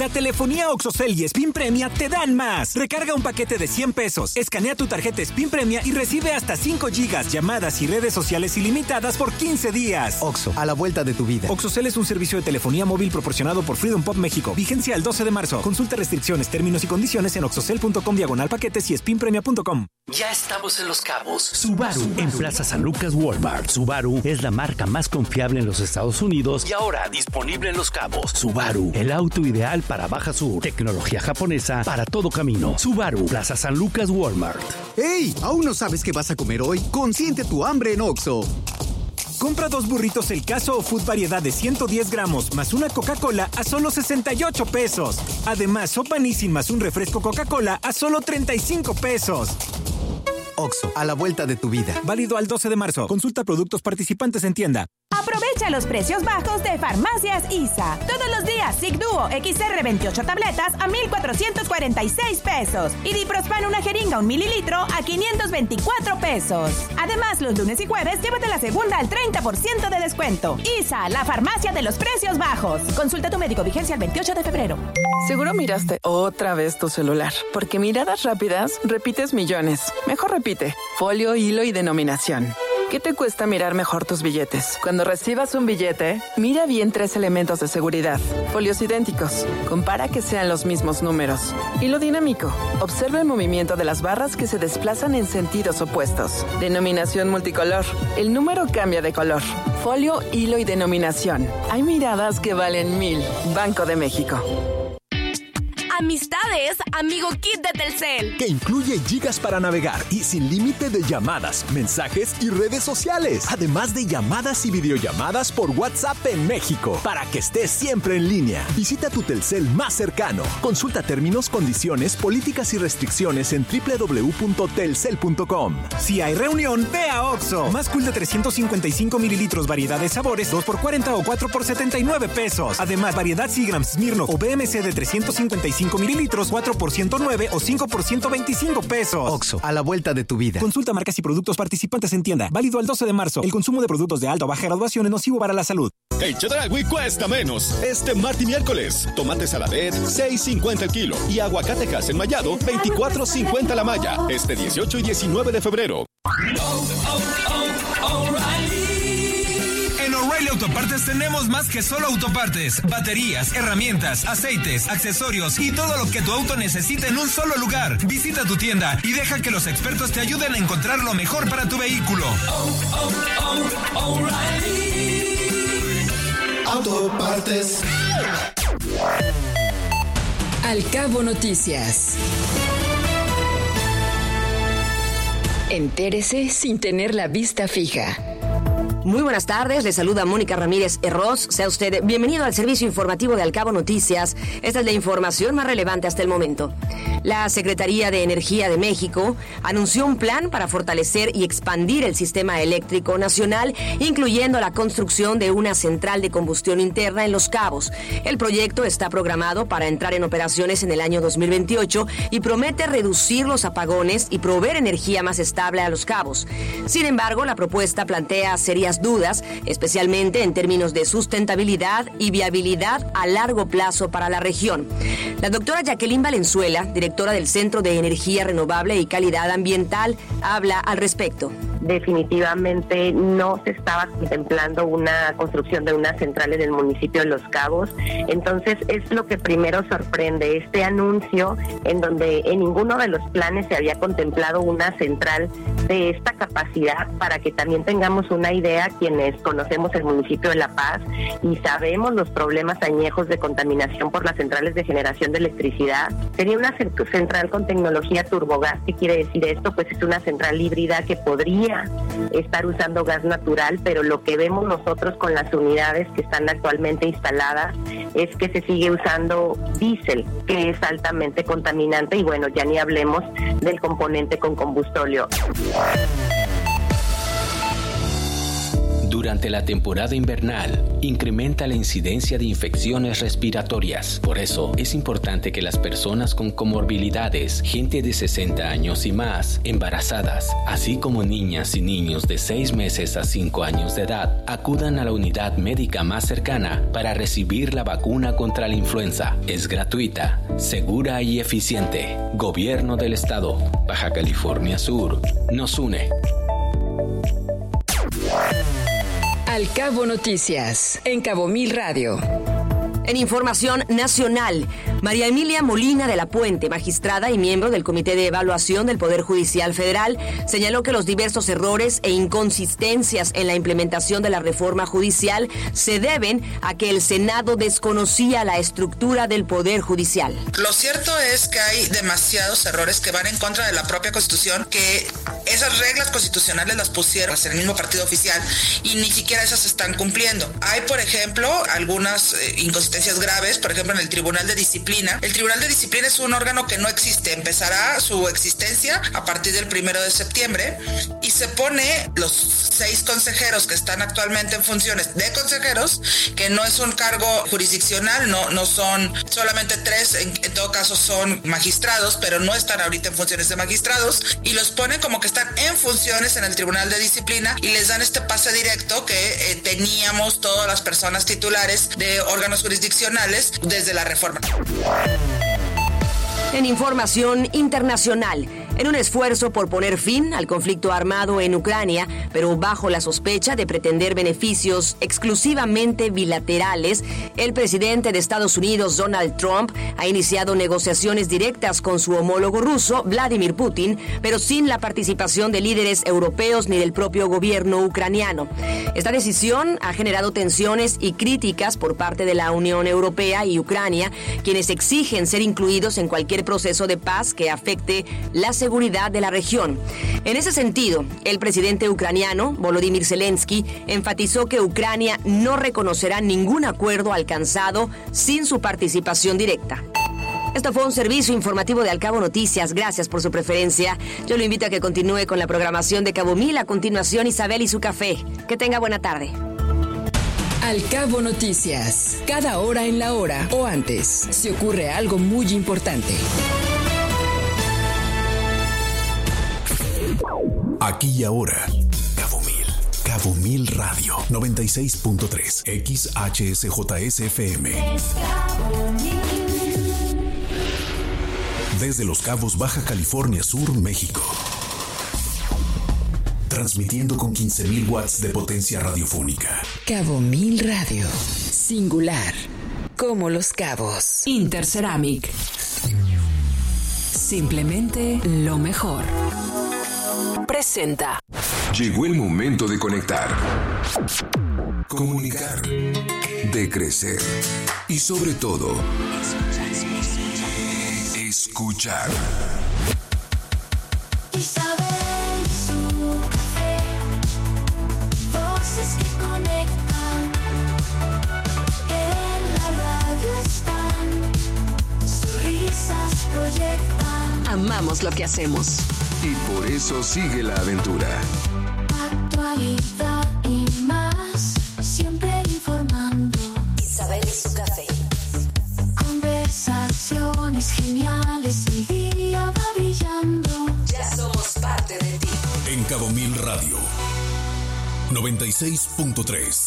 la telefonía OxxoCell y Spin Premia te dan más. Recarga un paquete de 100 pesos, escanea tu tarjeta Spin Premia y recibe hasta 5 gigas, llamadas y redes sociales ilimitadas por 15 días. Oxxo, a la vuelta de tu vida. OxxoCell es un servicio de telefonía móvil proporcionado por Freedom Pop México. Vigencia el 12 de marzo. Consulta restricciones, términos y condiciones en oxxocell.com/paquetes y spinpremia.com. Ya estamos en Los Cabos. Subaru, en Plaza San Lucas Walmart. Subaru es la marca más confiable en los Estados Unidos Y ahora disponible en Los Cabos. Subaru, el auto ideal para Baja Sur. Tecnología japonesa para todo camino. Subaru, Plaza San Lucas Walmart. ¡Ey! ¿Aún no sabes qué vas a comer hoy? Consiente tu hambre en Oxxo. Compra 2 burritos El Caso o Food variedad de 110 gramos más una Coca-Cola a solo 68 pesos. Además, sopa Nissin más un refresco Coca-Cola a solo 35 pesos. Oxxo, a la vuelta de tu vida. Válido al 12 de marzo. Consulta productos participantes en tienda. Aprovecha los precios bajos de Farmacias ISA. Todos los días, Sigduo XR 28 tabletas a 1,446 pesos. Y Diprospan una jeringa 1 mililitro a 524 pesos. Además, los lunes y jueves, llévate la segunda al 30% de descuento. ISA, la farmacia de los precios bajos. Consulta a tu médico, vigencia el 28 de febrero. Seguro miraste otra vez tu celular, porque miradas rápidas repites millones. Mejor repite. Folio, hilo y denominación. ¿Qué te cuesta mirar mejor tus billetes? Cuando recibas un billete, mira bien 3 elementos de seguridad. Folios idénticos. Compara que sean los mismos números. Hilo dinámico. Observa el movimiento de las barras que se desplazan en sentidos opuestos. Denominación multicolor. El número cambia de color. Folio, hilo y denominación. Hay miradas que valen 1000. Banco de México. Amistades, amigo kit de Telcel. Que incluye gigas para navegar y sin límite de llamadas, mensajes y redes sociales. Además de llamadas y videollamadas por WhatsApp en México. Para que estés siempre en línea. Visita tu Telcel más cercano. Consulta términos, condiciones, políticas y restricciones en www.telcel.com. Si hay reunión, ve a Oxxo. Más cool de 355 mililitros, variedad de sabores, 2 por 40 o 4 por 79 pesos. Además, variedad Seagram, Smirnoff o BMC de 355 mililitros, 4 por 109 o 5 por 125 pesos. Oxxo, a la vuelta de tu vida. Consulta marcas y productos participantes en tienda. Válido al 12 de marzo. El consumo de productos de alta o baja graduación es nocivo para la salud. El Chedraui cuesta menos. Este martes y miércoles. Tomate saladet, 6.50 el kilo. Y aguacate enmayado, 24.50 la malla. Este 18 y 19 de febrero. En O'Reilly Autopartes tenemos más que solo autopartes, baterías, herramientas, aceites, accesorios y todo lo que tu auto necesita en un solo lugar. Visita tu tienda y deja que los expertos te ayuden a encontrar lo mejor para tu vehículo. O'Reilly Autopartes. Al Cabo Noticias. Entérese sin tener la vista fija. Muy buenas tardes, le saluda Mónica Ramírez Herroz. Sea usted bienvenido al servicio informativo de Al Cabo Noticias. Esta es la información más relevante hasta el momento. La Secretaría de Energía de México anunció un plan para fortalecer y expandir el sistema eléctrico nacional, incluyendo la construcción de una central de combustión interna en Los Cabos. El proyecto está programado para entrar en operaciones en el año 2028 y promete reducir los apagones y proveer energía más estable a Los Cabos. Sin embargo, la propuesta plantea serias dudas, especialmente en términos de sustentabilidad y viabilidad a largo plazo para la región. La doctora Jacqueline Valenzuela, directora del Centro de Energía Renovable y Calidad Ambiental, habla al respecto. Definitivamente no se estaba contemplando una construcción de una central en el municipio de Los Cabos. Entonces es lo que primero sorprende, este anuncio en donde en ninguno de los planes se había contemplado una central de esta capacidad, para que también tengamos una idea quienes conocemos el municipio de La Paz y sabemos los problemas añejos de contaminación por las centrales de generación de electricidad. Sería una central con tecnología turbogas. ¿Qué quiere decir esto? Pues es una central híbrida que podría estar usando gas natural, pero lo que vemos nosotros con las unidades que están actualmente instaladas es que se sigue usando diésel, que es altamente contaminante, y bueno, ya ni hablemos del componente con combustóleo. Durante la temporada invernal, incrementa la incidencia de infecciones respiratorias. Por eso, es importante que las personas con comorbilidades, gente de 60 años y más, embarazadas, así como niñas y niños de 6 meses a 5 años de edad, acudan a la unidad médica más cercana para recibir la vacuna contra la influenza. Es gratuita, segura y eficiente. Gobierno del Estado, Baja California Sur, nos une. Al Cabo Noticias, en Cabo Mil Radio. En información nacional, María Emilia Molina de la Puente, magistrada y miembro del Comité de Evaluación del Poder Judicial Federal, señaló que los diversos errores e inconsistencias en la implementación de la reforma judicial se deben a que el Senado desconocía la estructura del Poder Judicial. Lo cierto es que hay demasiados errores que van en contra de la propia Constitución, que esas reglas constitucionales las pusieron en el mismo partido oficial y ni siquiera esas se están cumpliendo. Hay, por ejemplo, algunas inconsistencias graves, por ejemplo, en el Tribunal de Disciplina. El Tribunal de Disciplina es un órgano que no existe, empezará su existencia a partir del 1 de septiembre y se pone los 6 consejeros que están actualmente en funciones de consejeros, que no es un cargo jurisdiccional, no son solamente 3, en todo caso son magistrados, pero no están ahorita en funciones de magistrados, y los ponen como que están en funciones en el Tribunal de Disciplina y les dan este pase directo que teníamos todas las personas titulares de órganos jurisdiccionales desde la reforma. En información internacional, en un esfuerzo por poner fin al conflicto armado en Ucrania, pero bajo la sospecha de pretender beneficios exclusivamente bilaterales, el presidente de Estados Unidos, Donald Trump, ha iniciado negociaciones directas con su homólogo ruso, Vladimir Putin, pero sin la participación de líderes europeos ni del propio gobierno ucraniano. Esta decisión ha generado tensiones y críticas por parte de la Unión Europea y Ucrania, quienes exigen ser incluidos en cualquier proceso de paz que afecte la seguridad de la región. En ese sentido, el presidente ucraniano, Volodymyr Zelensky, enfatizó que Ucrania no reconocerá ningún acuerdo alcanzado sin su participación directa. Esto fue un servicio informativo de Al Cabo Noticias. Gracias por su preferencia. Yo lo invito a que continúe con la programación de Cabo Mil. A continuación, Isabel y su café. Que tenga buena tarde. Al Cabo Noticias. Cada hora en la hora o antes, si ocurre algo muy importante. Aquí y ahora, Cabo Mil Radio, 96.3, XHSJSFM. Desde Los Cabos, Baja California Sur, México. Transmitiendo con 15,000 watts de potencia radiofónica. Cabo Mil Radio, singular, como Los Cabos. Interceramic. Simplemente lo mejor. Presenta. Llegó el momento de conectar, comunicar, de crecer y sobre todo, escuchar. Isabel y su café, voces que conectan, en la radio están, sus risas proyectan. Amamos lo que hacemos. Y por eso sigue la aventura. Actualidad y más, siempre informando. Isabel y su café. Conversaciones geniales, mi día va brillando. Ya somos parte de ti. En Cabo Mil Radio, 96.3.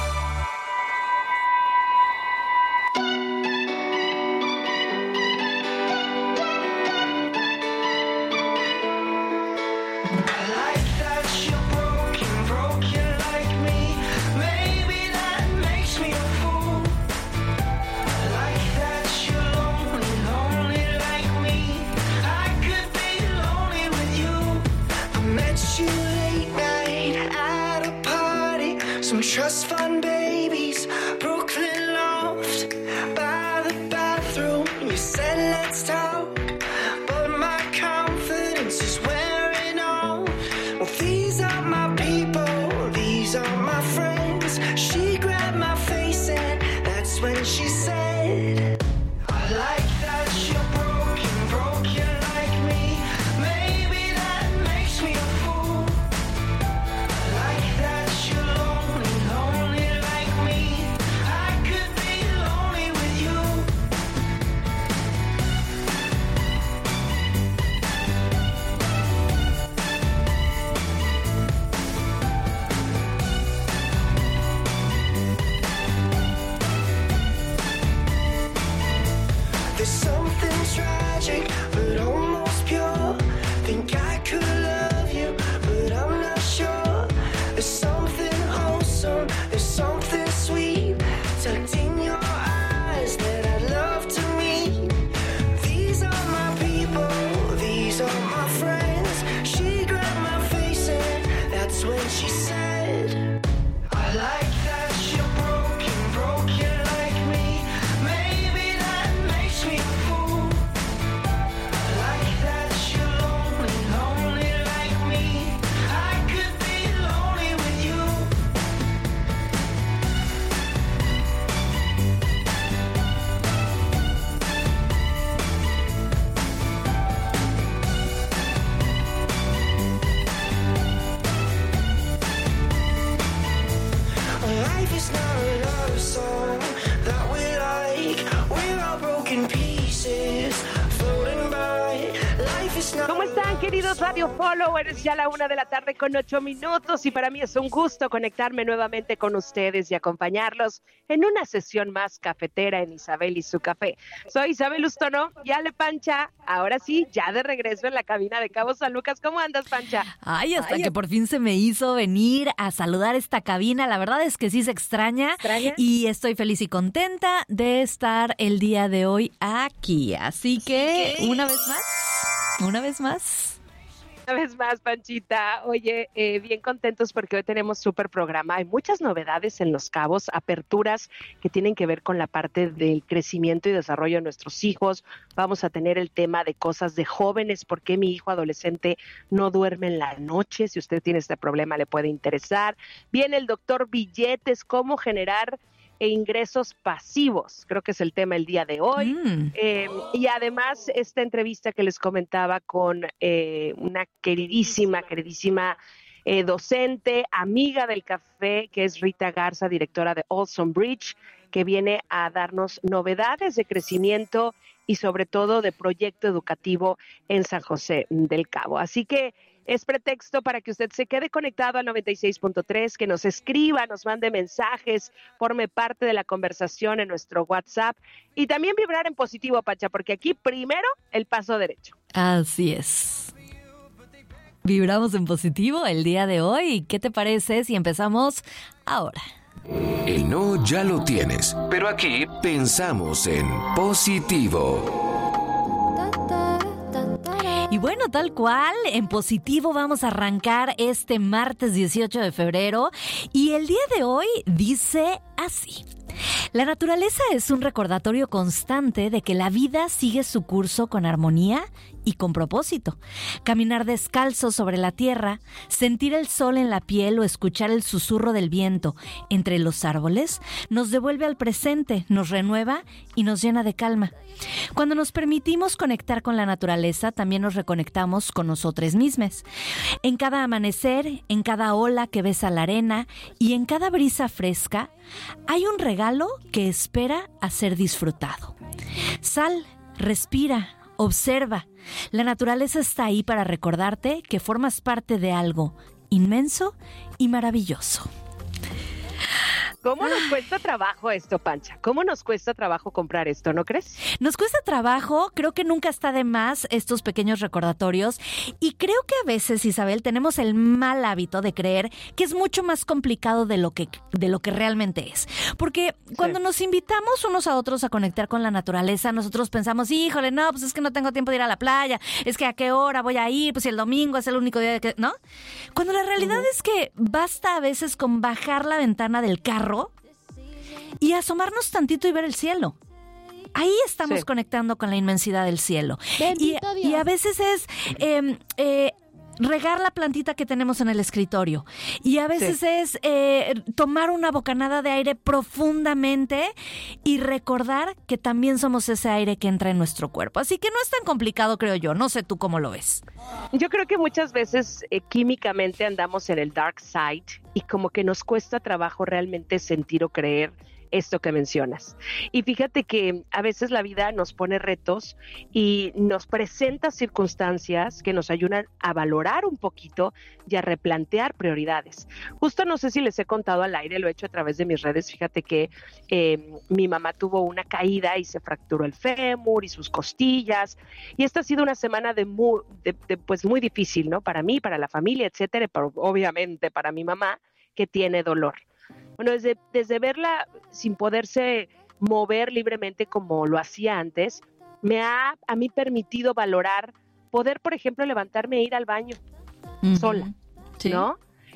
Trust fund babies, Brooklyn loft, by the bathroom. You said let's talk, but my confidence is wearing off. Well, these are my people, these are my friends. She grabbed my face and that's when she said, I like that you're broken like me. Maybe that makes me a fool. I like that you're lonely. There's something tragic, but almost pure. Think I could love you, but I'm not sure. There's something wholesome, there's something sweet tucked in your eyes that I'd love to meet. These are my people, these are my friends. She grabbed my face and that's when she said, I like that you're broken, broken like me. Maybe that makes me a fool. I like that you're lonely, lonely like me. I could be lonely with you. Life is not a love song that we like. We're all broken pieces floating by. Life is not. ¿Cómo están, queridos Radio Followers? Ya la 1:08 p.m. y para mí es un gusto conectarme nuevamente con ustedes y acompañarlos en una sesión más cafetera en Isabel y su café. Soy Isabel Ustono y Ale Pancha, ahora sí, ya de regreso en la cabina de Cabo San Lucas. ¿Cómo andas, Pancha? Ay, hasta que por fin se me hizo venir a saludar esta cabina. La verdad es que sí se extraña y estoy feliz y contenta de estar el día de hoy aquí. Así que, una vez más. Una vez más, Panchita. Oye, bien contentos porque hoy tenemos súper programa. Hay muchas novedades en Los Cabos, aperturas que tienen que ver con la parte del crecimiento y desarrollo de nuestros hijos. Vamos a tener el tema de cosas de jóvenes, por qué mi hijo adolescente no duerme en la noche. Si usted tiene este problema, le puede interesar. Viene el doctor Billetes, cómo generar ingresos pasivos, creo que es el tema el día de hoy. Y además esta entrevista que les comentaba con una queridísima docente, amiga del café, que es Rita Garza, directora de Olson Bridge, que viene a darnos novedades de crecimiento y sobre todo de proyecto educativo en San José del Cabo. Así que es pretexto para que usted se quede conectado al 96.3, que nos escriba, nos mande mensajes, forme parte de la conversación en nuestro WhatsApp y también vibrar en positivo, Pacha, porque aquí primero el paso derecho. Así es. Vibramos en positivo el día de hoy. ¿Qué te parece si empezamos ahora? El no ya lo tienes, pero aquí pensamos en positivo. Y bueno, tal cual, en positivo vamos a arrancar este martes 18 de febrero y el día de hoy dice así. La naturaleza es un recordatorio constante de que la vida sigue su curso con armonía y con propósito. Caminar descalzo sobre la tierra, sentir el sol en la piel o escuchar el susurro del viento entre los árboles nos devuelve al presente, nos renueva y nos llena de calma. Cuando nos permitimos conectar con la naturaleza, también nos reconectamos con nosotros mismos. En cada amanecer, en cada ola que besa la arena y en cada brisa fresca, hay un regalo que espera a ser disfrutado. Sal, respira, observa. La naturaleza está ahí para recordarte que formas parte de algo inmenso y maravilloso. ¿Cómo nos cuesta trabajo esto, Pancha? ¿Cómo nos cuesta trabajo comprar esto, no crees? Nos cuesta trabajo, creo que nunca está de más estos pequeños recordatorios y creo que a veces, Isabel, tenemos el mal hábito de creer que es mucho más complicado de lo que realmente es. Porque cuando nos invitamos unos a otros a conectar con la naturaleza, nosotros pensamos, híjole, no, pues es que no tengo tiempo de ir a la playa, es que a qué hora voy a ir, pues si el domingo es el único día que... ¿no? Cuando la realidad es que basta a veces con bajar la ventana del carro y asomarnos tantito y ver el cielo. Ahí estamos conectando con la inmensidad del cielo. Y a veces es regar la plantita que tenemos en el escritorio. Y a veces es tomar una bocanada de aire profundamente y recordar que también somos ese aire que entra en nuestro cuerpo. Así que no es tan complicado, creo yo. No sé tú cómo lo ves. Yo creo que muchas veces químicamente andamos en el dark side y como que nos cuesta trabajo realmente sentir o creer esto que mencionas. Y fíjate que a veces la vida nos pone retos y nos presenta circunstancias que nos ayudan a valorar un poquito y a replantear prioridades. Justo no sé si les he contado al aire, lo he hecho a través de mis redes. Fíjate que mi mamá tuvo una caída y se fracturó el fémur y sus costillas. Y esta ha sido una semana pues muy difícil, ¿no? Para mí, para la familia, etcétera, pero obviamente para mi mamá, que tiene dolor. Bueno, desde verla sin poderse mover libremente como lo hacía antes, me ha a mí permitido valorar poder, por ejemplo, levantarme e ir al baño sola, ¿sí? ¿No?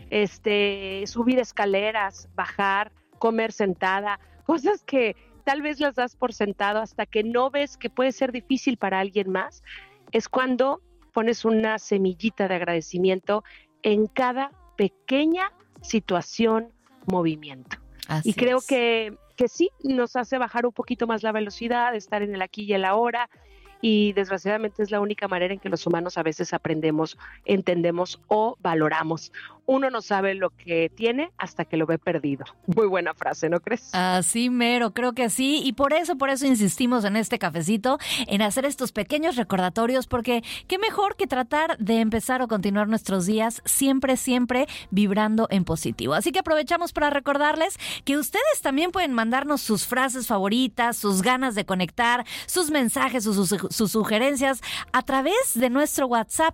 Subir escaleras, bajar, comer sentada, cosas que tal vez las das por sentado hasta que no ves que puede ser difícil para alguien más. Es cuando pones una semillita de agradecimiento en cada pequeña situación, movimiento. Así y creo es. que sí, nos hace bajar un poquito más la velocidad, estar en el aquí y el ahora, y desgraciadamente es la única manera en que los humanos a veces aprendemos, entendemos o valoramos. Uno no sabe lo que tiene hasta que lo ve perdido. Muy buena frase, ¿no crees? Así mero, creo que sí. Y por eso insistimos en este cafecito, en hacer estos pequeños recordatorios, porque qué mejor que tratar de empezar o continuar nuestros días siempre vibrando en positivo. Así que aprovechamos para recordarles que ustedes también pueden mandarnos sus frases favoritas, sus ganas de conectar, sus mensajes, sus sugerencias a través de nuestro WhatsApp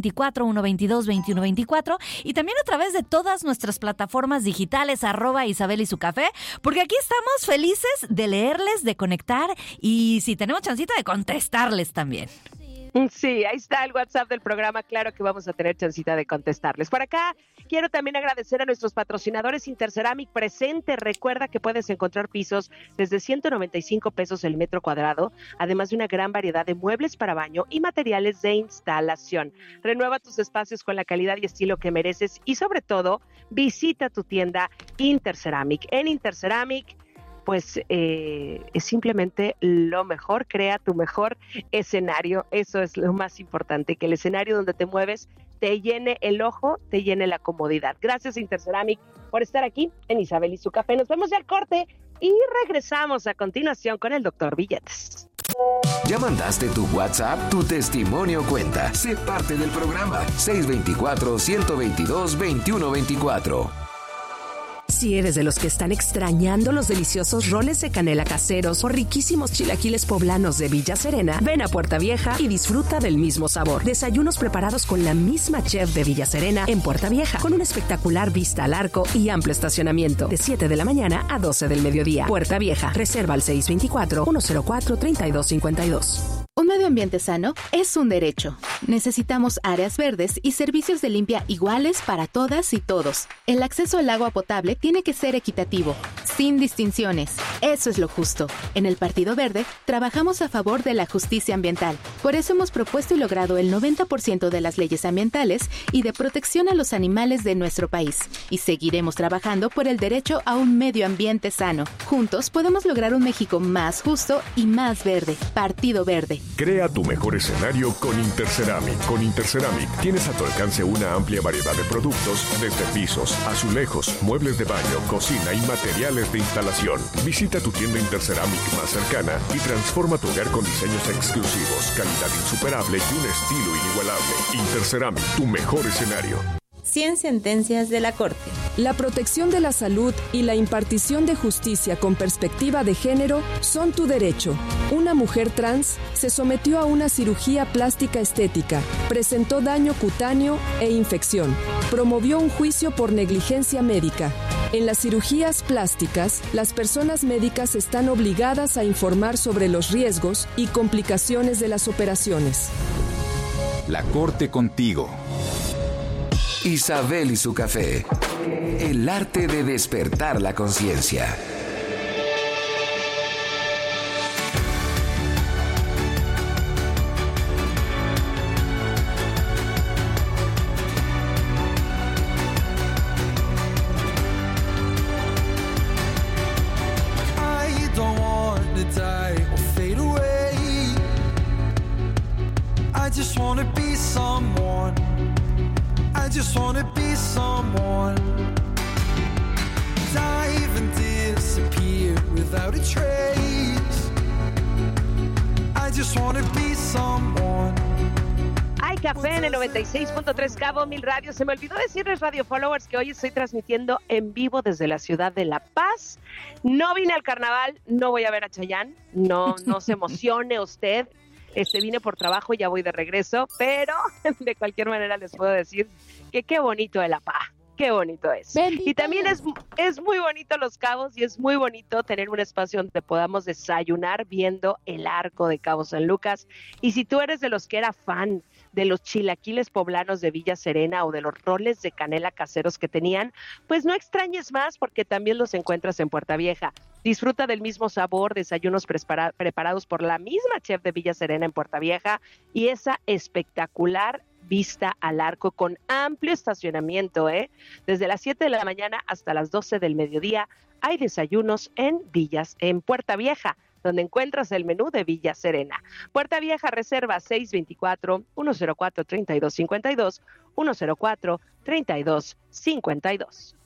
624-122-2124 y también a través de todas nuestras plataformas digitales @Isabel y su café, porque aquí estamos felices de leerles, de conectar y si tenemos chancita de contestarles también. Sí, ahí está el WhatsApp del programa, claro que vamos a tener chancita de contestarles. Por acá quiero también agradecer a nuestros patrocinadores Interceramic Presente. Recuerda que puedes encontrar pisos desde 195 pesos el metro cuadrado, además de una gran variedad de muebles para baño y materiales de instalación. Renueva tus espacios con la calidad y estilo que mereces y sobre todo visita tu tienda Interceramic. En Interceramic pues es simplemente lo mejor, crea tu mejor escenario, eso es lo más importante, que el escenario donde te mueves te llene el ojo, te llene la comodidad. Gracias Interceramic por estar aquí en Isabel y su café. Nos vemos ya al corte y regresamos a continuación con el Dr. Billetes. ¿Ya mandaste tu WhatsApp? Tu testimonio cuenta. Sé parte del programa. 624-122-2124. Si eres de los que están extrañando los deliciosos roles de canela caseros o riquísimos chilaquiles poblanos de Villa Serena, ven a Puerta Vieja y disfruta del mismo sabor. Desayunos preparados con la misma chef de Villa Serena en Puerta Vieja, con una espectacular vista al arco y amplio estacionamiento, de 7 de la mañana a 12 del mediodía. Puerta Vieja, reserva al 624-104-3252. Un medio ambiente sano es un derecho. Necesitamos áreas verdes y servicios de limpia iguales para todas y todos. El acceso al agua potable tiene que ser equitativo, sin distinciones. Eso es lo justo. En el Partido Verde trabajamos a favor de la justicia ambiental. Por eso hemos propuesto y logrado el 90% de las leyes ambientales y de protección a los animales de nuestro país. Y seguiremos trabajando por el derecho a un medio ambiente sano. Juntos podemos lograr un México más justo y más verde. Partido Verde. Crea tu mejor escenario con Interceramic. Con Interceramic tienes a tu alcance una amplia variedad de productos, desde pisos, azulejos, muebles de baño, cocina y materiales de instalación. Visita tu tienda Interceramic más cercana y transforma tu hogar con diseños exclusivos, calidad insuperable y un estilo inigualable. Interceramic, tu mejor escenario. 100 sentencias de la Corte. La protección de la salud y la impartición de justicia con perspectiva de género son tu derecho. Una mujer trans se sometió a una cirugía plástica estética, presentó daño cutáneo e infección, promovió un juicio por negligencia médica. En las cirugías plásticas, las personas médicas están obligadas a informar sobre los riesgos y complicaciones de las operaciones. La Corte contigo. Isabel y su café. El arte de despertar la conciencia. I don't want to die or fade away. I just want to be someone. I just wanna be someone. Dive in tears disappear without a trace. I just wanna be someone. Hay café en el 96.3 Cabo Mil Radio. Se me olvidó decirles, Radio Followers, que hoy estoy transmitiendo en vivo desde la ciudad de La Paz. No vine al carnaval, no voy a ver a Chayanne. No se emocione usted. Vine por trabajo y ya voy de regreso, pero de cualquier manera les puedo decir que qué bonito es La Paz. Qué bonito es. Bendito. Y también es muy bonito Los Cabos y es muy bonito tener un espacio donde podamos desayunar viendo el arco de Cabo San Lucas. Y si tú eres de los que era fan de los chilaquiles poblanos de Villa Serena o de los roles de canela caseros que tenían, pues no extrañes más porque también los encuentras en Puerta Vieja. Disfruta del mismo sabor, desayunos preparados por la misma chef de Villa Serena en Puerta Vieja y esa espectacular vista al arco con amplio estacionamiento, Desde las 7 de la mañana hasta las 12 del mediodía hay desayunos en Puerta Vieja, donde encuentras el menú de Villa Serena. Puerta Vieja, reserva 624-104-3252, 104-3252.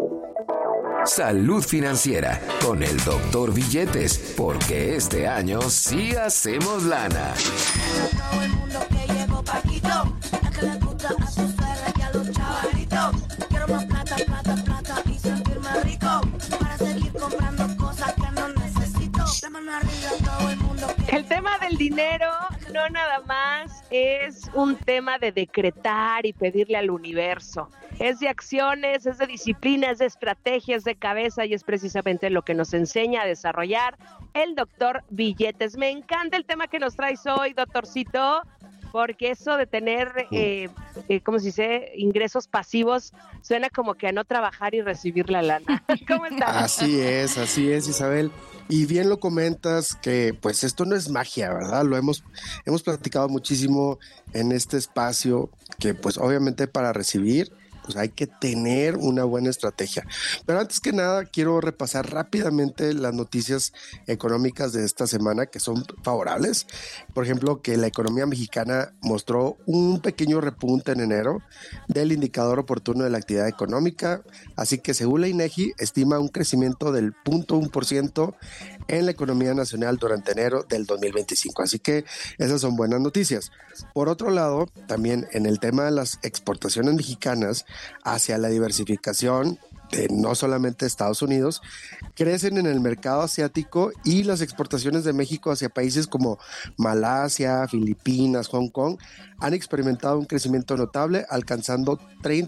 Salud Financiera con el Dr. Billetes, porque este año sí hacemos lana. Todo el mundo que llegó Paquito, la que le gusta a sus perras y a los chavalitos. Quiero más plata, plata, plata y sentirme rico para seguir comprando cosas que no necesito. La mano arriba, todo el mundo que... El tema del dinero no nada más es un tema de decretar y pedirle al universo. Es de acciones, es de disciplina, es de estrategias de cabeza y es precisamente lo que nos enseña a desarrollar el doctor Billetes. Me encanta el tema que nos traes hoy, doctorcito, porque eso de tener, ¿cómo se dice?, ingresos pasivos, suena como que a no trabajar y recibir la lana. ¿Cómo estás? Así es, Isabel. Y bien lo comentas que pues esto no es magia, ¿verdad? Lo hemos platicado muchísimo en este espacio, que pues obviamente para recibir pues hay que tener una buena estrategia. Pero antes que nada, quiero repasar rápidamente las noticias económicas de esta semana que son favorables. Por ejemplo, que la economía mexicana mostró un pequeño repunte en enero del indicador oportuno de la actividad económica, así que según la INEGI estima un crecimiento del 0.1% en la economía nacional durante enero del 2025. Así que esas son buenas noticias. Por otro lado, también en el tema de las exportaciones mexicanas hacia la diversificación de no solamente Estados Unidos, crecen en el mercado asiático y las exportaciones de México hacia países como Malasia, Filipinas, Hong Kong han experimentado un crecimiento notable, alcanzando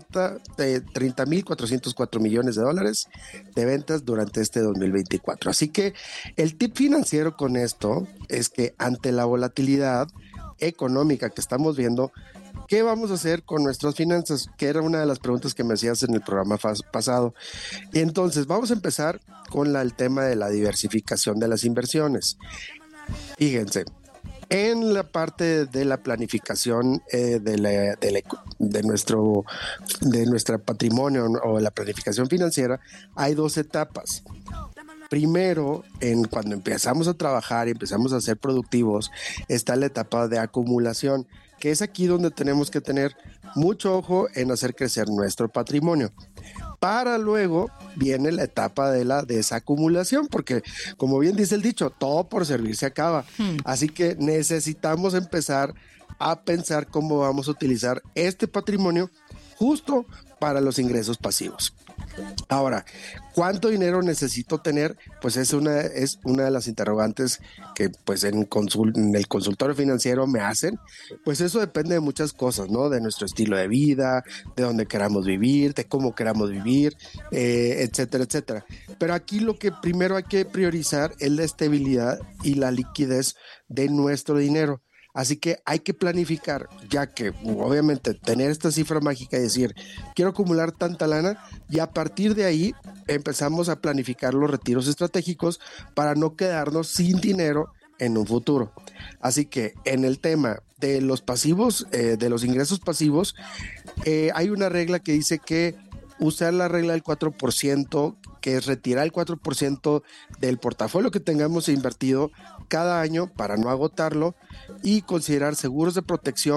30.404 millones de dólares de ventas durante este 2024. Así que el tip financiero con esto es que ante la volatilidad económica que estamos viendo, ¿qué vamos a hacer con nuestras finanzas? Que era una de las preguntas que me hacías en el programa pasado. Y entonces vamos a empezar con el tema de la diversificación de las inversiones. Fíjense, en la parte de la planificación de nuestra patrimonio o la planificación financiera, hay dos etapas. Primero, cuando empezamos a trabajar y empezamos a ser productivos, está la etapa de acumulación, que es aquí donde tenemos que tener mucho ojo en hacer crecer nuestro patrimonio. Para luego viene la etapa de la desacumulación, porque como bien dice el dicho, todo por servir se acaba. Así que necesitamos empezar a pensar cómo vamos a utilizar este patrimonio justo para los ingresos pasivos. Ahora, ¿cuánto dinero necesito tener? Pues es una de las interrogantes que pues en el consultorio financiero me hacen. Pues eso depende de muchas cosas, ¿no? De nuestro estilo de vida, de dónde queramos vivir, de cómo queramos vivir, etcétera, etcétera. Pero aquí lo que primero hay que priorizar es la estabilidad y la liquidez de nuestro dinero. Así que hay que planificar, ya que obviamente tener esta cifra mágica y decir, quiero acumular tanta lana, y a partir de ahí empezamos a planificar los retiros estratégicos para no quedarnos sin dinero en un futuro. Así que en el tema de los pasivos, de los ingresos pasivos, hay una regla que dice que usar la regla del 4%, que es retirar el 4% del portafolio que tengamos invertido cada año para no agotarlo, y considerar seguros de protección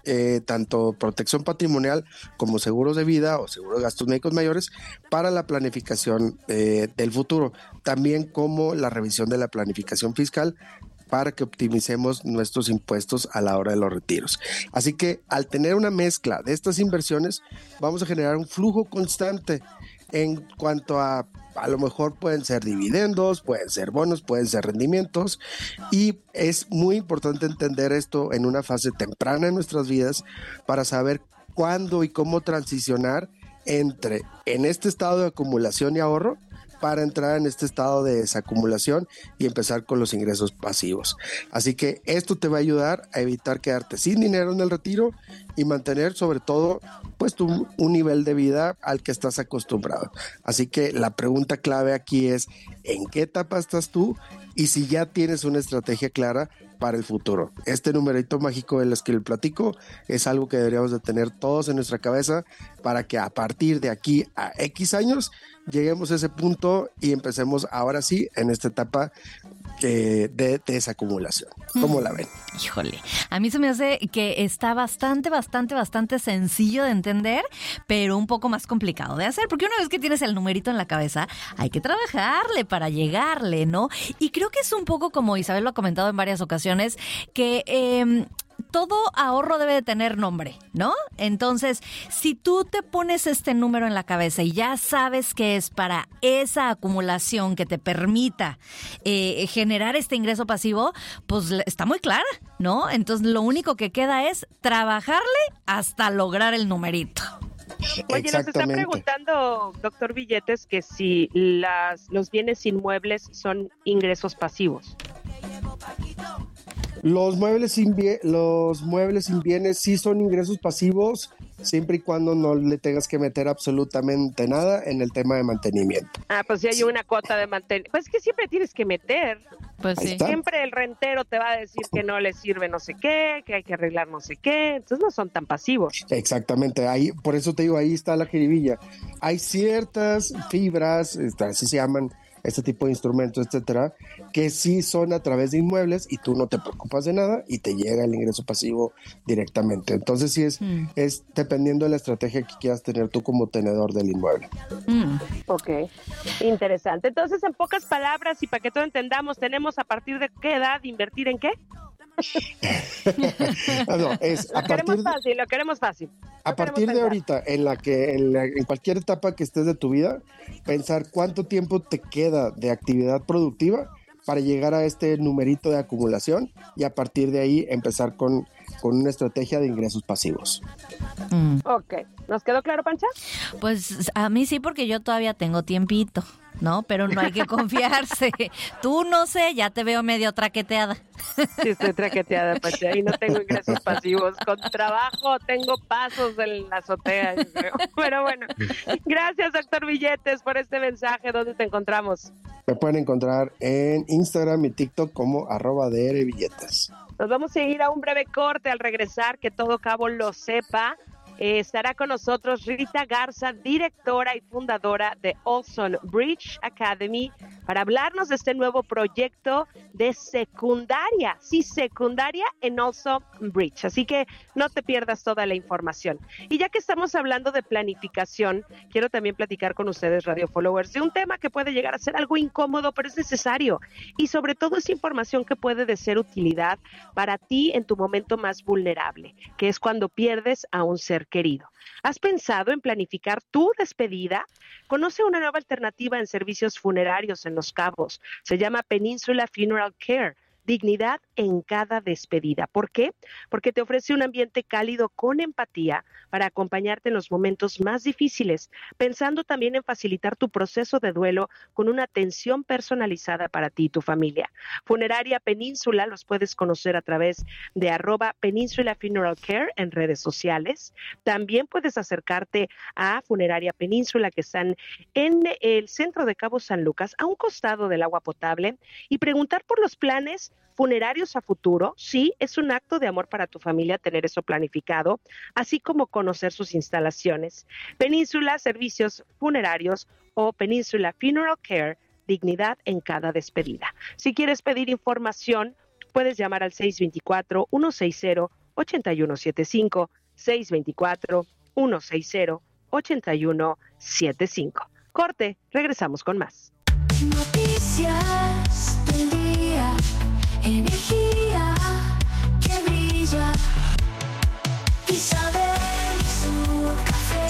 tanto protección patrimonial como seguros de vida o seguros de gastos médicos mayores para la planificación del futuro, también como la revisión de la planificación fiscal para que optimicemos nuestros impuestos a la hora de los retiros. Así que al tener una mezcla de estas inversiones, vamos a generar un flujo constante en cuanto a lo mejor pueden ser dividendos, pueden ser bonos, pueden ser rendimientos, y es muy importante entender esto en una fase temprana en nuestras vidas para saber cuándo y cómo transicionar en este estado de acumulación y ahorro para entrar en este estado de desacumulación y empezar con los ingresos pasivos. Así que esto te va a ayudar a evitar quedarte sin dinero en el retiro y mantener sobre todo pues un nivel de vida al que estás acostumbrado. Así que la pregunta clave aquí es ¿en qué etapa estás tú? Y si ya tienes una estrategia clara para el futuro. Este numerito mágico de los que le platico es algo que deberíamos de tener todos en nuestra cabeza para que a partir de aquí a X años lleguemos a ese punto y empecemos ahora sí en esta etapa de desacumulación. ¿Cómo la ven? Híjole, a mí se me hace que está bastante sencillo de entender, pero un poco más complicado de hacer, porque una vez que tienes el numerito en la cabeza, hay que trabajarle para llegarle, ¿no? Y creo que es un poco como Isabel lo ha comentado en varias ocasiones, que todo ahorro debe de tener nombre, ¿no? Entonces, si tú te pones este número en la cabeza y ya sabes que es para esa acumulación que te permita generar este ingreso pasivo, pues está muy clara, ¿no? Entonces, lo único que queda es trabajarle hasta lograr el numerito. Oye, nos está preguntando, doctor Billetes, que si los bienes inmuebles son ingresos pasivos. Los muebles sin bienes sí son ingresos pasivos, siempre y cuando no le tengas que meter absolutamente nada en el tema de mantenimiento. Ah, pues si hay una cuota de mantenimiento. Pues es que siempre tienes que meter. Pues sí. Siempre el rentero te va a decir que no le sirve no sé qué, que hay que arreglar no sé qué. Entonces no son tan pasivos. Exactamente, ahí, por eso te digo, ahí está la jiribilla. Hay ciertas fibras, así se llaman, este tipo de instrumentos, etcétera, que sí son a través de inmuebles y tú no te preocupas de nada y te llega el ingreso pasivo directamente. Entonces sí es dependiendo de la estrategia que quieras tener tú como tenedor del inmueble. Ok, interesante. Entonces, en pocas palabras y para que todo entendamos, tenemos a partir de qué edad invertir en qué. Lo queremos fácil. A partir de ahorita, en cualquier etapa que estés de tu vida, pensar cuánto tiempo te queda de actividad productiva para llegar a este numerito de acumulación y a partir de ahí empezar con una estrategia de ingresos pasivos. Ok, ¿nos quedó claro, Pancha? Pues a mí sí, porque yo todavía tengo tiempito, ¿no? Pero no hay que confiarse. Tú no sé, ya te veo medio traqueteada. Sí, estoy traqueteada, Pancha, y no tengo ingresos pasivos. Con trabajo tengo pasos en la azotea, yo creo. Pero bueno, gracias, doctor Billetes, por este mensaje. ¿Dónde te encontramos? Me pueden encontrar en Instagram y TikTok como @drbilletes. Nos vamos a ir a un breve corte. Al regresar, que todo cabo lo sepa, estará con nosotros Rita Garza, directora y fundadora de Olson Bridge Academy, para hablarnos de este nuevo proyecto de secundaria. Sí, secundaria en Olson Bridge. Así que no te pierdas toda la información. Y ya que estamos hablando de planificación, quiero también platicar con ustedes, Radio Followers, de un tema que puede llegar a ser algo incómodo, pero es necesario. Y sobre todo es información que puede de ser utilidad para ti en tu momento más vulnerable, que es cuando pierdes a un ser querido. ¿Has pensado en planificar tu despedida? Conoce una nueva alternativa en servicios funerarios en Los Cabos. Se llama Peninsula Funeral Care. Dignidad en cada despedida. ¿Por qué? Porque te ofrece un ambiente cálido con empatía para acompañarte en los momentos más difíciles, pensando también en facilitar tu proceso de duelo con una atención personalizada para ti y tu familia. Funeraria Península los puedes conocer a través de @Peninsula Funeral Care en redes sociales. También puedes acercarte a Funeraria Península, que están en el centro de Cabo San Lucas, a un costado del agua potable, y preguntar por los planes funerarios a futuro. Sí, es un acto de amor para tu familia tener eso planificado, así como conocer sus instalaciones. Península Servicios Funerarios o Península Funeral Care, dignidad en cada despedida. Si quieres pedir información, puedes llamar al 624-160 8175, 624-160-8175. Corte, regresamos con más. Noticias del día, energía que brilla. Isabel, su café.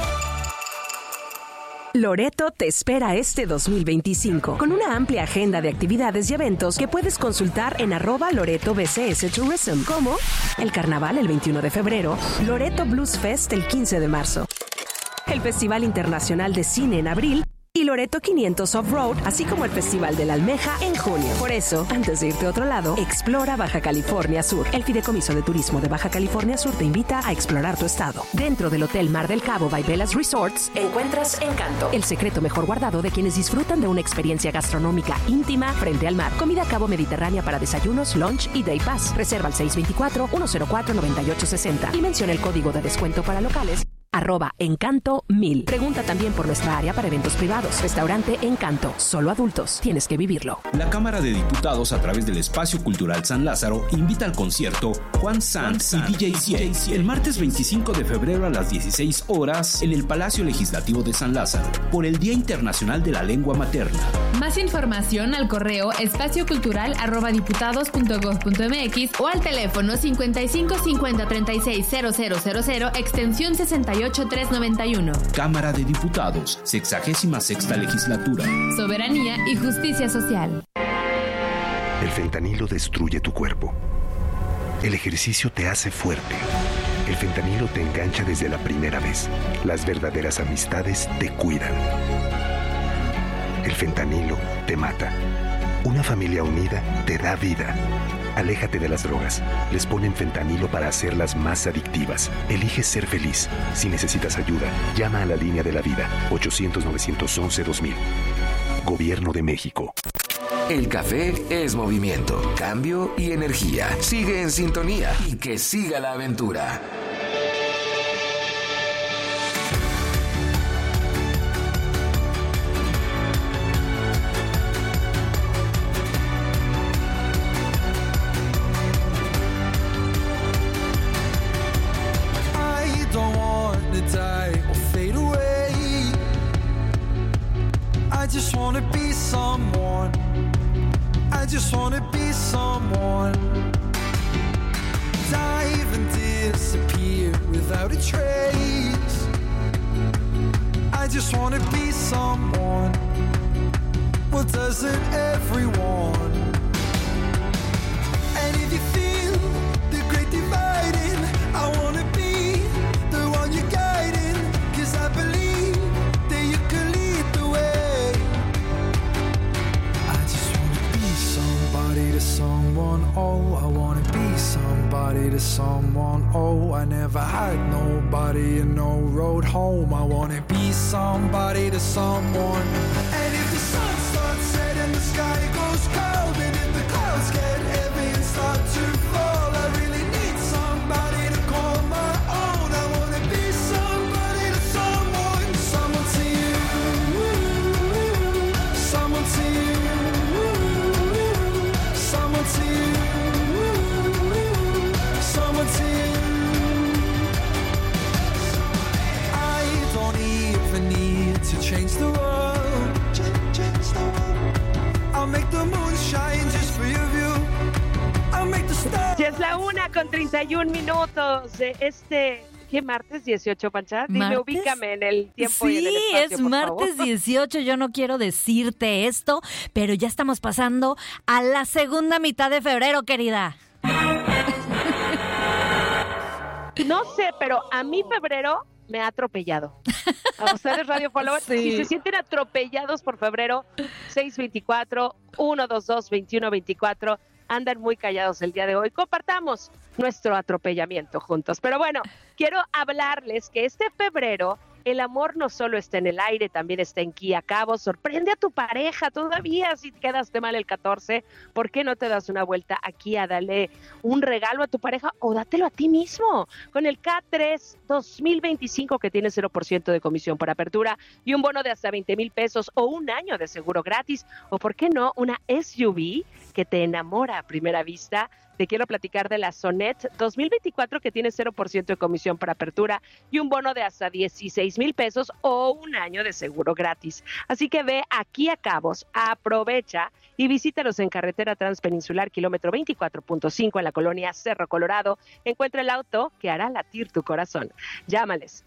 Loreto te espera este 2025 con una amplia agenda de actividades y eventos que puedes consultar en @LoretoBCSTourism, como el Carnaval el 21 de febrero, Loreto Blues Fest el 15 de marzo, el Festival Internacional de Cine en abril y Loreto 500 Off-Road, así como el Festival de la Almeja en junio. Por eso, antes de irte a otro lado, explora Baja California Sur. El Fideicomiso de Turismo de Baja California Sur te invita a explorar tu estado. Dentro del Hotel Mar del Cabo by Velas Resorts, encuentras Encanto, el secreto mejor guardado de quienes disfrutan de una experiencia gastronómica íntima frente al mar. Comida Cabo Mediterránea para desayunos, lunch y day pass. Reserva al 624-104-9860 y menciona el código de descuento para locales @Encanto1000. Pregunta también por nuestra área para eventos privados. Restaurante Encanto. Solo adultos. Tienes que vivirlo. La Cámara de Diputados, a través del Espacio Cultural San Lázaro, invita al concierto Juan Sanz y DJ 100 el martes 25 de febrero a las 16 horas en el Palacio Legislativo de San Lázaro, por el Día Internacional de la Lengua Materna. Más información al correo espaciocultural@diputados.gov.mx o al teléfono 55 50 36 0000 extensión 68391. Cámara de Diputados, 66ª Legislatura. Soberanía y justicia social. El fentanilo destruye tu cuerpo. El ejercicio te hace fuerte. El fentanilo te engancha desde la primera vez. Las verdaderas amistades te cuidan. El fentanilo te mata. Una familia unida te da vida. Aléjate de las drogas. Les ponen fentanilo para hacerlas más adictivas. Elige ser feliz. Si necesitas ayuda, llama a la línea de la vida. 800-911-2000. Gobierno de México. El café es movimiento, cambio y energía. Sigue en sintonía y que siga la aventura. I just wanna be someone. I just wanna be someone. Dive and disappear without a trace. I just wanna be someone. Well, doesn't everyone? And if you feel the great dividing, I wanna be the one you're guiding, 'cause I believe that you can lead the way. I just wanna be somebody to someone, oh, I wanna be somebody to someone, oh, I never had nobody and no road home. I wanna be somebody to someone. And if the sun starts setting, the sky goes cold, and if the clouds get heavy and start to fall, I really need somebody to call my own. I wanna be somebody to someone. Someone to you, someone to you, someone to you, someone to you. I don't even need to change the world. Change the world. I'll make the moon shine just for your view. I'll make the stars. Ya es la 1:31 de este... ¿Qué martes 18, Pancha? Dime, ¿Martes? ubícame en el tiempo Sí, y en el espacio, es por martes favor. 18, yo no quiero decirte esto, pero ya estamos pasando a la segunda mitad de febrero, querida. No sé, pero a mí febrero me ha atropellado. A ustedes, Radio Followers, Sí. si se sienten atropellados por febrero, 624-122-2124, andan muy callados el día de hoy. Compartamos nuestro atropellamiento juntos. Pero bueno, quiero hablarles que este febrero el amor no solo está en el aire, también está en Kia Cabo. Sorprende a tu pareja todavía. Si quedaste mal el 14, ¿por qué no te das una vuelta a Kia? Dale un regalo a tu pareja o dátelo a ti mismo. Con el K3 2025 que tiene 0% de comisión por apertura y un bono de hasta 20,000 pesos o un año de seguro gratis. O ¿por qué no? Una SUV que te enamora a primera vista. te quiero platicar de la Sonet 2024 que tiene 0% de comisión para apertura y un bono de hasta 16,000 pesos o un año de seguro gratis. Así que ve aquí a Cabos, aprovecha y visítalos en carretera transpeninsular kilómetro 24.5 en la colonia Cerro Colorado. Encuentra el auto que hará latir tu corazón. Llámales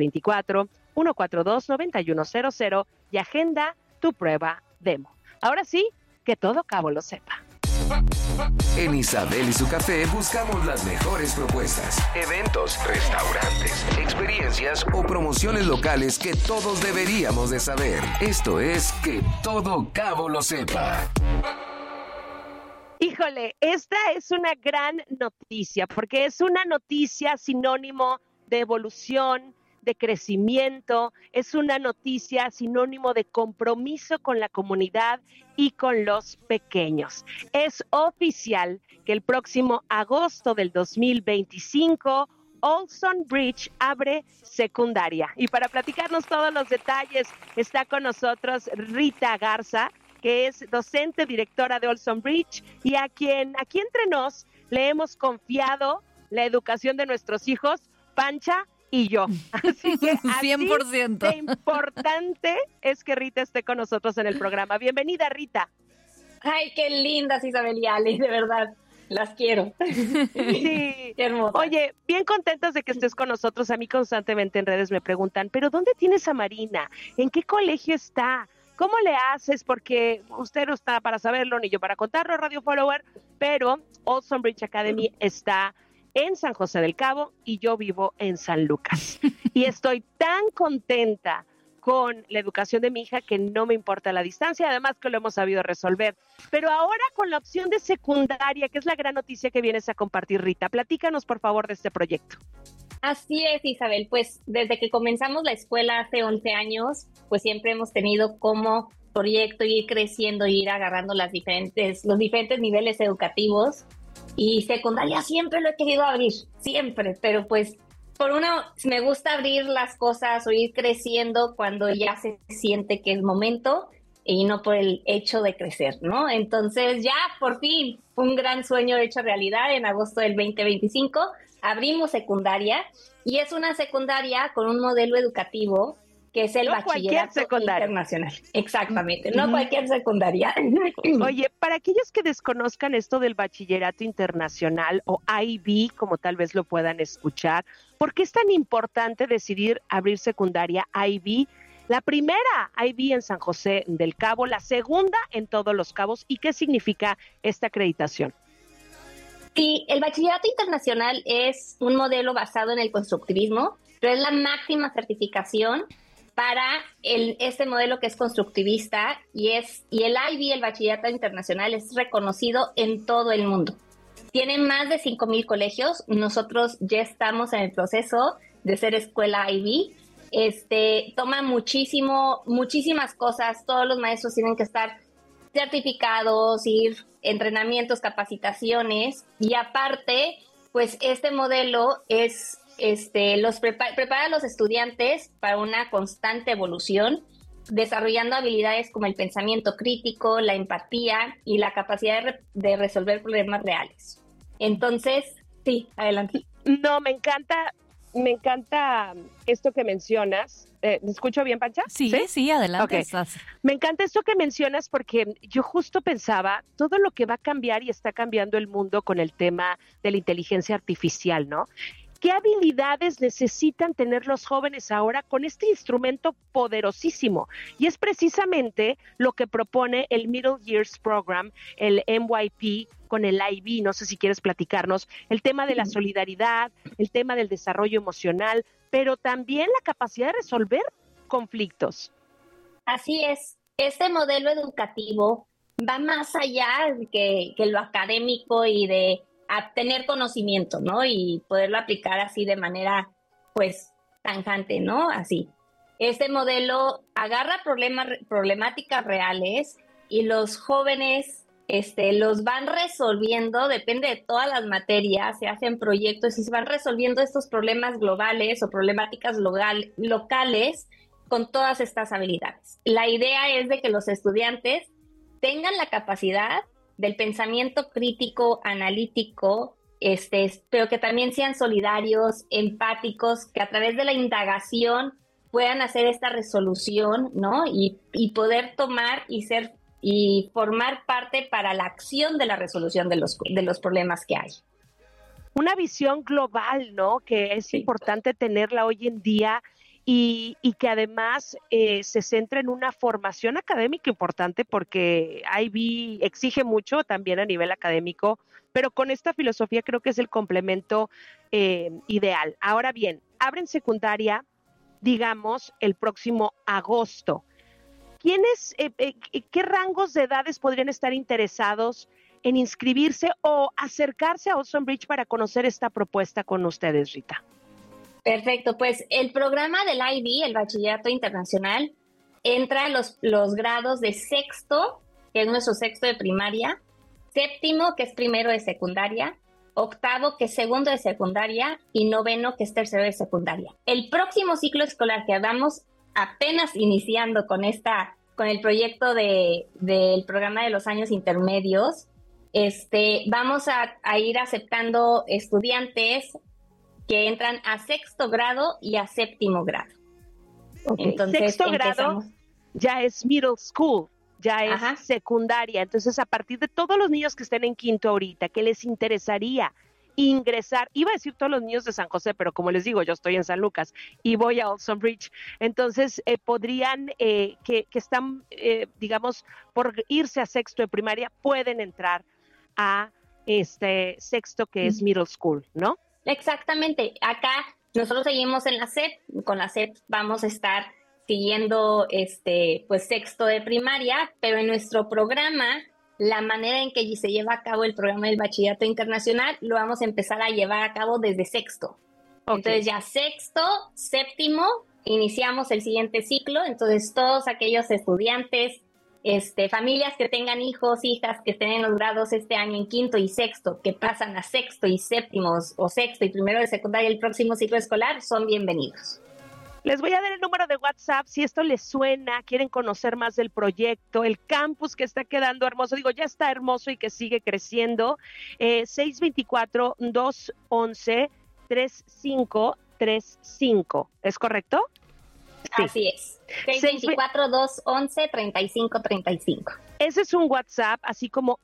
624-142-9100 y agenda tu prueba demo. Ahora sí, que todo Cabo lo sepa. En Isabel y su café buscamos las mejores propuestas, eventos, restaurantes, experiencias o promociones locales que todos deberíamos de saber. Esto es Que Todo Cabo lo sepa. Híjole, esta es una gran noticia, porque es una noticia sinónimo de evolución, de crecimiento, es una noticia sinónimo de compromiso con la comunidad y con los pequeños. Es oficial que el próximo agosto del 2025, Olson Bridge abre secundaria. Y para platicarnos todos los detalles, está con nosotros Rita Garza, que es docente, directora de Olson Bridge, y a quien aquí entre nos le hemos confiado la educación de nuestros hijos, Pancha y yo. Así que 100%. De importante es que Rita esté con nosotros en el programa. Bienvenida, Rita. Ay, qué lindas, Isabel y Ali, de verdad. Las quiero. Sí. Qué hermosa. Oye, bien contentos de que estés con nosotros. A mí constantemente en redes me preguntan, ¿pero dónde tienes a Marina? ¿En qué colegio está? ¿Cómo le haces? Porque usted no está para saberlo, ni yo para contarlo, Radio Follower, pero Olson Bridge Academy está en San José del Cabo y yo vivo en San Lucas. Y estoy tan contenta con la educación de mi hija que no me importa la distancia, además que lo hemos sabido resolver. Pero ahora con la opción de secundaria, que es la gran noticia que vienes a compartir, Rita, platícanos por favor de este proyecto. Así es, Isabel, pues desde que comenzamos la escuela hace 11 años, pues siempre hemos tenido como proyecto ir creciendo, ir agarrando los diferentes niveles educativos, y secundaria siempre lo he querido abrir, siempre, pero pues por una me gusta abrir las cosas o ir creciendo cuando ya se siente que es momento y no por el hecho de crecer, ¿no? Entonces ya por fin un gran sueño hecho realidad. En agosto del 2025 abrimos secundaria y es una secundaria con un modelo educativo que es el bachillerato internacional. Exactamente, no cualquier secundaria. Oye, para aquellos que desconozcan esto del bachillerato internacional o IB, como tal vez lo puedan escuchar, ¿por qué es tan importante decidir abrir secundaria IB? La primera IB en San José del Cabo, la segunda en todos los cabos, ¿y qué significa esta acreditación? Sí, el bachillerato internacional es un modelo basado en el constructivismo, pero es la máxima certificación para este modelo que es constructivista y el IB, el bachillerato internacional, es reconocido en todo el mundo. Tiene más de 5,000 colegios. Nosotros ya estamos en el proceso de ser escuela IB. Toma muchísimas cosas. Todos los maestros tienen que estar certificados, ir entrenamientos, capacitaciones, y aparte, pues este modelo es prepara a los estudiantes para una constante evolución, desarrollando habilidades como el pensamiento crítico, la empatía y la capacidad de resolver problemas reales. Entonces, sí, adelante. No, me encanta esto que mencionas. ¿Me escucho bien, Pancha? Sí, adelante. Okay. Me encanta esto que mencionas porque yo justo pensaba todo lo que va a cambiar y está cambiando el mundo con el tema de la inteligencia artificial, ¿no? ¿Qué habilidades necesitan tener los jóvenes ahora con este instrumento poderosísimo? Y es precisamente lo que propone el Middle Years Program, el MYP, con el IB. No sé si quieres platicarnos el tema de la solidaridad, el tema del desarrollo emocional, pero también la capacidad de resolver conflictos. Así es. Este modelo educativo va más allá que lo académico y de tener conocimiento, ¿no? Y poderlo aplicar así de manera, pues, tanjante, ¿no? Así. Este modelo agarra problemáticas reales y los jóvenes los van resolviendo, depende de todas las materias, se hacen proyectos y se van resolviendo estos problemas globales o problemáticas locales con todas estas habilidades. La idea es de que los estudiantes tengan la capacidad del pensamiento crítico, analítico, pero que también sean solidarios, empáticos, que a través de la indagación puedan hacer esta resolución, ¿no? Y poder tomar y formar parte para la acción de la resolución de los problemas que hay. Una visión global, ¿no? Que es importante tenerla hoy en día y que además se centra en una formación académica importante, porque IB exige mucho también a nivel académico, pero con esta filosofía creo que es el complemento ideal. Ahora bien, abren secundaria, digamos, el próximo agosto. ¿Qué rangos de edades podrían estar interesados en inscribirse o acercarse a Olson Bridge para conocer esta propuesta con ustedes, Rita? Perfecto, pues el programa del IB, el Bachillerato Internacional, entra a los grados de sexto, que es nuestro sexto de primaria, séptimo, que es primero de secundaria, octavo, que es segundo de secundaria, y noveno, que es tercero de secundaria. El próximo ciclo escolar que vamos apenas iniciando con el proyecto del programa de los años intermedios, vamos a ir aceptando estudiantes que entran a sexto grado y a séptimo grado. Okay. Entonces, sexto grado ya es middle school, ya es secundaria. Entonces, a partir de todos los niños que estén en quinto ahorita, que les interesaría ingresar, iba a decir todos los niños de San José, pero como les digo, yo estoy en San Lucas y voy a Olson Bridge, entonces podrían, que están, digamos, por irse a sexto de primaria, pueden entrar a sexto, que es middle school, ¿no? Exactamente. Acá nosotros seguimos en la SEP. Con la SEP vamos a estar siguiendo pues sexto de primaria, pero en nuestro programa, la manera en que se lleva a cabo el programa del Bachillerato Internacional, lo vamos a empezar a llevar a cabo desde sexto. Okay. Entonces ya sexto, séptimo, iniciamos el siguiente ciclo. Entonces todos aquellos estudiantes, familias que tengan hijos, hijas que estén en los grados este año en quinto y sexto, que pasan a sexto y séptimo o sexto y primero de secundaria el próximo ciclo escolar, son bienvenidos. Les voy a dar el número de WhatsApp si esto les suena, quieren conocer más del proyecto, el campus que está quedando hermoso, ya está hermoso y que sigue creciendo, 624-211-3535, ¿es correcto? Sí. Así es. 624-211-3535. Ese es un WhatsApp, así como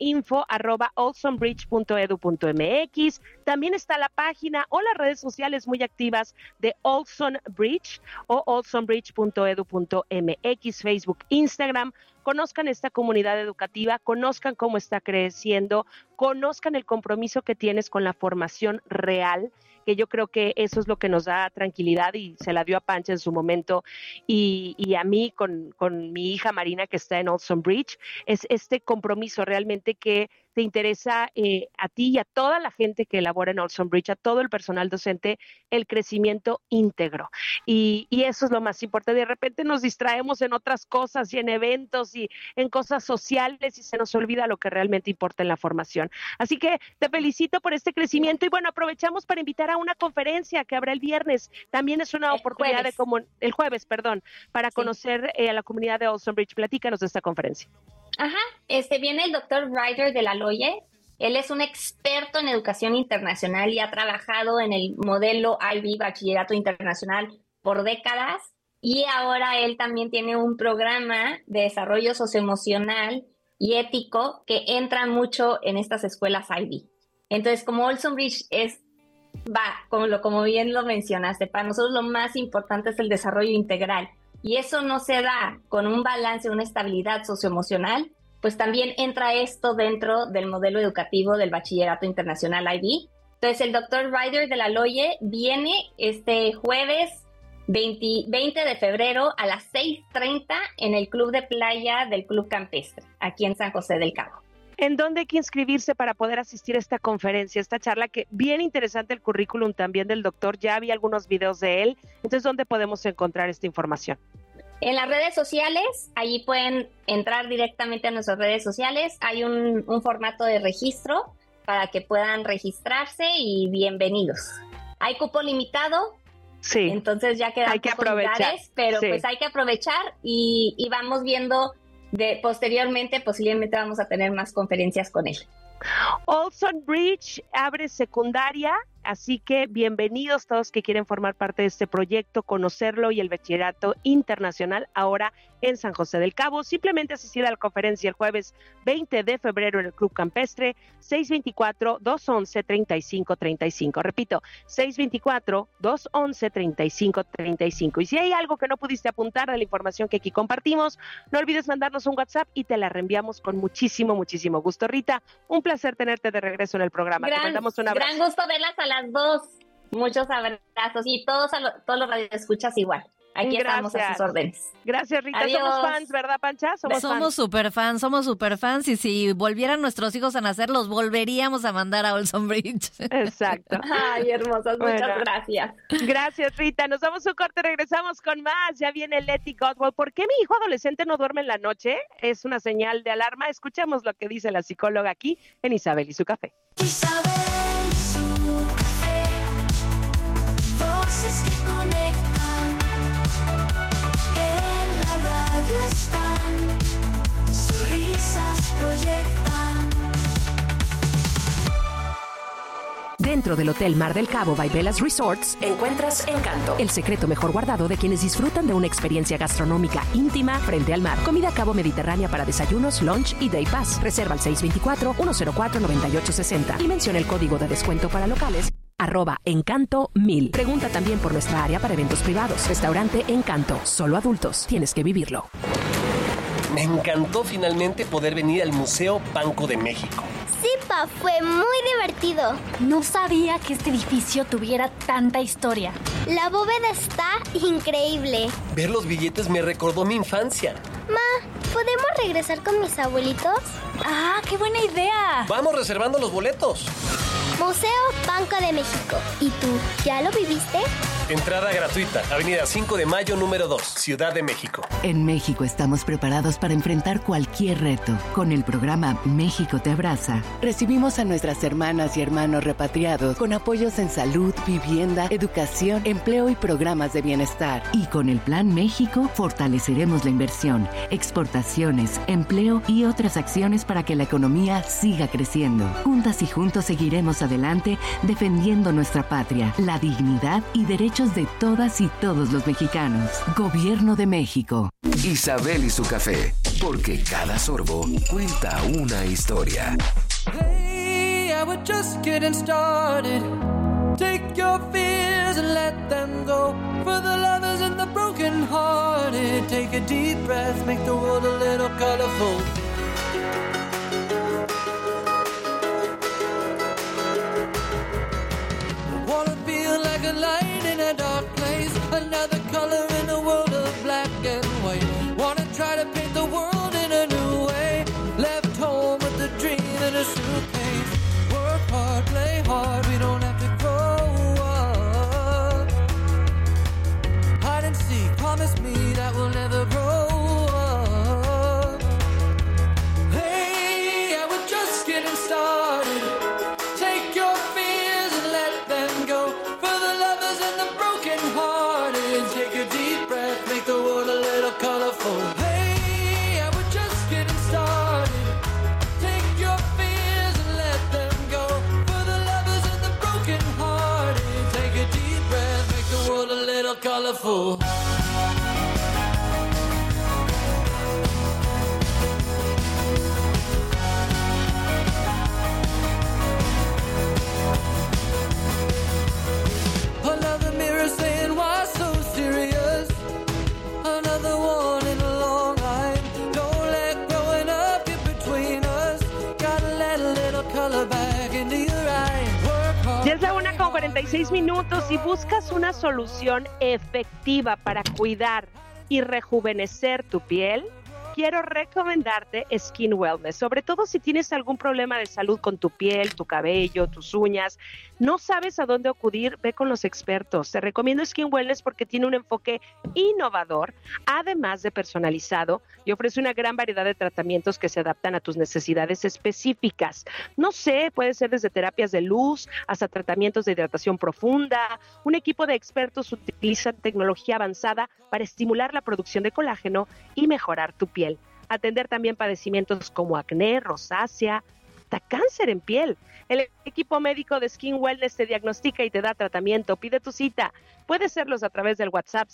info@olsonbridge.edu.mx. También está la página o las redes sociales muy activas de Olson Bridge o olsonbridge.edu.mx, Facebook, Instagram. Conozcan esta comunidad educativa, conozcan cómo está creciendo, conozcan el compromiso que tienes con la formación real, que yo creo que eso es lo que nos da tranquilidad y se la dio a Pancha en su momento y a mí con mi hija Marina, que está en Olson Bridge, es este compromiso realmente que te interesa a ti y a toda la gente que elabora en Olson Bridge, a todo el personal docente, el crecimiento íntegro. Y eso es lo más importante. De repente nos distraemos en otras cosas y en eventos y en cosas sociales y se nos olvida lo que realmente importa en la formación. Así que te felicito por este crecimiento y bueno, aprovechamos para invitar a una conferencia que habrá el viernes. También es una oportunidad el jueves, para conocer a la comunidad de Olson Bridge. Platícanos de esta conferencia. Viene el doctor Ryder de la Loye. Él es un experto en educación internacional y ha trabajado en el modelo IB, Bachillerato Internacional, por décadas. Y ahora él también tiene un programa de desarrollo socioemocional y ético que entra mucho en estas escuelas IB. Entonces, como Olson Bridge como bien lo mencionaste, para nosotros lo más importante es el desarrollo integral. Y eso no se da con un balance, una estabilidad socioemocional, pues también entra esto dentro del modelo educativo del Bachillerato Internacional IB. Entonces el doctor Ryder de la Loye viene este jueves 20 de febrero a las 6:30 en el Club de Playa del Club Campestre, aquí en San José del Cabo. ¿En dónde hay que inscribirse para poder asistir a esta conferencia, esta charla? Que bien interesante el currículum también del doctor, ya había algunos videos de él. Entonces, ¿dónde podemos encontrar esta información? En las redes sociales, allí pueden entrar directamente a nuestras redes sociales. Hay un formato de registro para que puedan registrarse y bienvenidos. Hay cupo limitado, sí, entonces ya quedan hay que aprovechar, pero sí, pues hay que aprovechar y vamos viendo posteriormente posiblemente vamos a tener más conferencias con él. Olson Bridge abre secundaria, así que bienvenidos todos que quieren formar parte de este proyecto, conocerlo y el bachillerato internacional ahora en San José del Cabo. Simplemente asistir a la conferencia el jueves 20 de febrero en el Club Campestre, 624-211-3535. Repito, 624-211-3535. Y si hay algo que no pudiste apuntar de la información que aquí compartimos, no olvides mandarnos un WhatsApp y te la reenviamos con muchísimo gusto. Rita, un placer tenerte de regreso en el programa. Te mandamos un abrazo. Gran gusto verlas a las dos. Muchos abrazos y todos los radioescuchas igual. Aquí estamos a sus órdenes. Gracias, Rita. Adiós. Somos fans, ¿verdad, Pancha? Somos super fans y si volvieran nuestros hijos a nacer, los volveríamos a mandar a Olson Bridge. Exacto. Ay, hermosas, muchas gracias. Gracias, Rita. Nos damos un corte, regresamos con más. Ya viene Letty Godwell. ¿Por qué mi hijo adolescente no duerme en la noche? Es una señal de alarma. Escuchemos lo que dice la psicóloga aquí en Isabel y su café. Isabel y su café, voces que conectan, en la radio están, sus risas proyectan. Dentro del Hotel Mar del Cabo by Velas Resorts encuentras Encanto, el secreto mejor guardado de quienes disfrutan de una experiencia gastronómica íntima frente al mar. Comida Cabo Mediterránea para desayunos, lunch y day pass. Reserva al 624-104-9860 y menciona el código de descuento para locales @Encanto1000. Pregunta también por nuestra área para eventos privados. Restaurante Encanto, solo adultos. Tienes que vivirlo. Me encantó finalmente poder venir al Museo Banco de México. Sí, pa, fue muy divertido. No sabía que este edificio tuviera tanta historia. La bóveda está increíble. Ver los billetes me recordó mi infancia. Ma, ¿podemos regresar con mis abuelitos? ¡Ah, qué buena idea! Vamos reservando los boletos. Museo Banco de México. ¿Y tú, ya lo viviste? Entrada gratuita, Avenida 5 de Mayo, número 2, Ciudad de México. En México estamos preparados para enfrentar cualquier reto. Con el programa México te abraza, recibimos a nuestras hermanas y hermanos repatriados con apoyos en salud, vivienda, educación, empleo y programas de bienestar. Y con el Plan México fortaleceremos la inversión, exportaciones, empleo y otras acciones para que la economía siga creciendo. Juntas y juntos seguiremos adelante defendiendo nuestra patria, la dignidad y derechos de todas y todos los mexicanos. Gobierno de México. Isabel y su café, porque cada sorbo cuenta una historia. Hey, I was just getting started. Take your fears and let them go. For the lovers and the broken hearted, take a deep breath, make the world a little colorful. Wanna feel like a light in a dark place, another color in a world of black and white. Wanna try to paint the world in a new way, left home with a dream in a suitcase. Work hard, play hard, we don't have to grow up. Hide and seek, promise me that we'll never grow up. Hey, I was just getting started. Take your fears and let them go. For the lovers and the broken hearted, take a deep breath, make the world a little colorful. Hey, I was just getting started. Take your fears and let them go. For the lovers and the broken hearted, take a deep breath, make the world a little colorful. Another mirror saying, why so serious? Another one in a long line. Don't let growing up get between us. Gotta let a little color back into your eyes. Work hard. Ya es la 1:46 y buscas una solución efectiva para cuidar y rejuvenecer tu piel. Quiero recomendarte Skin Wellness, sobre todo si tienes algún problema de salud con tu piel, tu cabello, tus uñas, no sabes a dónde acudir, ve con los expertos. Te recomiendo Skin Wellness porque tiene un enfoque innovador, además de personalizado, y ofrece una gran variedad de tratamientos que se adaptan a tus necesidades específicas. No sé, puede ser desde terapias de luz hasta tratamientos de hidratación profunda. Un equipo de expertos utiliza tecnología avanzada para estimular la producción de colágeno y mejorar tu piel. atender también padecimientos como acné, rosácea, hasta cáncer en piel. El equipo médico de Skin Wellness te diagnostica y te da tratamiento. Pide tu cita. Puede hacerlos a través del WhatsApp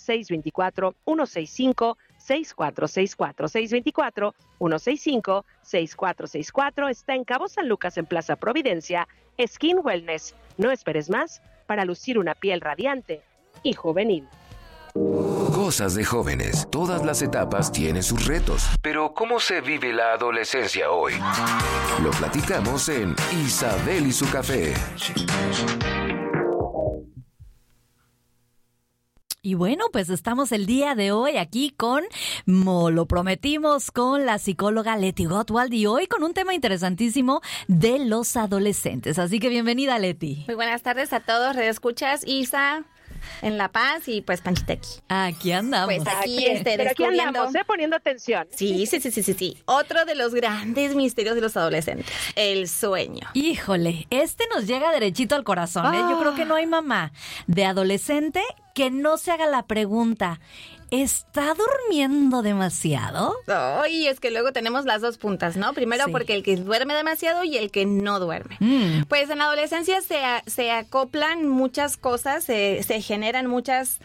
624-165-6464. 624-165-6464. Está en Cabo San Lucas, en Plaza Providencia. Skin Wellness. No esperes más para lucir una piel radiante y juvenil. Cosas de jóvenes. Todas las etapas tienen sus retos. Pero ¿cómo se vive la adolescencia hoy? Lo platicamos en Isabel y su café. Y bueno, pues estamos el día de hoy aquí con, lo prometimos, con la psicóloga Leti Gottwald, y hoy con un tema interesantísimo de los adolescentes. Así que bienvenida, Leti. Muy buenas tardes a todos, redescuchas, Isa en La Paz y pues Panchita aquí. Aquí andamos. Pues aquí, pero aquí andamos, poniendo atención. Sí. Otro de los grandes misterios de los adolescentes, el sueño. Híjole, nos llega derechito al corazón, ¿eh? Yo creo que no hay mamá de adolescente que no se haga la pregunta, ¿está durmiendo demasiado? Ay, es que luego tenemos las dos puntas, ¿no? Primero porque el que duerme demasiado y el que no duerme. Pues en la adolescencia se acoplan muchas cosas, se generan muchas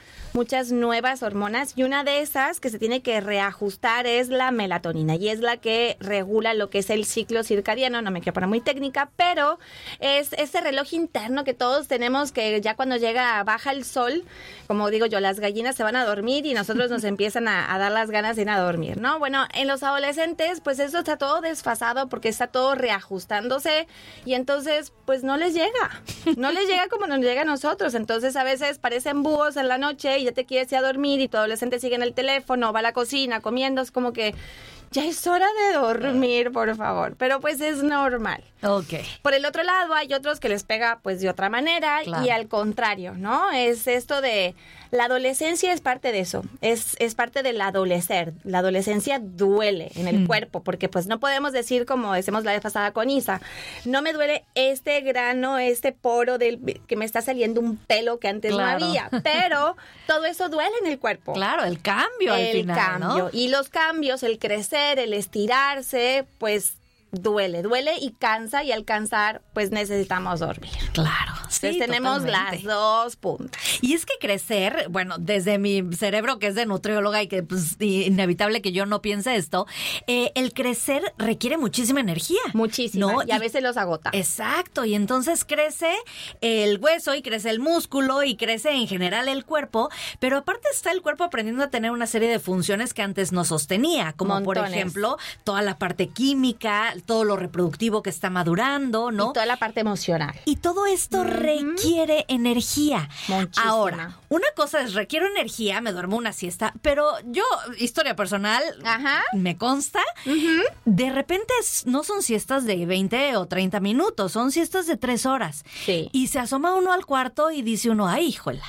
nuevas hormonas, y una de esas que se tiene que reajustar es la melatonina, y es la que regula lo que es el ciclo circadiano. No me quiero poner muy técnica, pero es ese reloj interno que todos tenemos, que ya cuando baja el sol, como digo yo, las gallinas se van a dormir y nosotros nos empiezan a dar las ganas de ir a dormir, ¿no? Bueno, en los adolescentes, pues eso está todo desfasado porque está todo reajustándose, y entonces, pues no les llega como nos llega a nosotros. Entonces a veces parecen búhos en la noche y ya te quieres ir a dormir, y tu adolescente sigue en el teléfono, va a la cocina comiendo, es como que ya es hora de dormir, por favor. Pero pues es normal. Ok. Por el otro lado, hay otros que les pega pues de otra manera, claro. Y al contrario, ¿no? Es esto de... La adolescencia es parte de eso, es parte del adolecer. La adolescencia duele en el cuerpo, porque pues no podemos decir, como decimos la vez pasada con Isa, no me duele este grano, este poro que me está saliendo un pelo que antes no había, pero todo eso duele en el cuerpo. Claro, el cambio al final, cambio, ¿no? Y los cambios, el crecer, el estirarse, pues duele y cansa, y al cansar pues necesitamos dormir. Claro, sí, entonces tenemos las dos puntas. Y es que crecer, bueno, desde mi cerebro, que es de nutrióloga y que pues inevitable que yo no piense esto, el crecer requiere muchísima energía. Muchísima, ¿no? Y a veces los agota. Exacto, y entonces crece el hueso y crece el músculo y crece en general el cuerpo, pero aparte está el cuerpo aprendiendo a tener una serie de funciones que antes no sostenía, como montones. Por ejemplo, toda la parte química, todo lo reproductivo que está madurando, ¿no? Y toda la parte emocional. Y todo esto requiere energía. Muchísima. Ahora, una cosa es, requiero energía, me duermo una siesta, pero yo, historia personal, me consta, de repente no son siestas de 20 o 30 minutos, son siestas de 3 horas. Sí. Y se asoma uno al cuarto y dice uno, ay, híjola,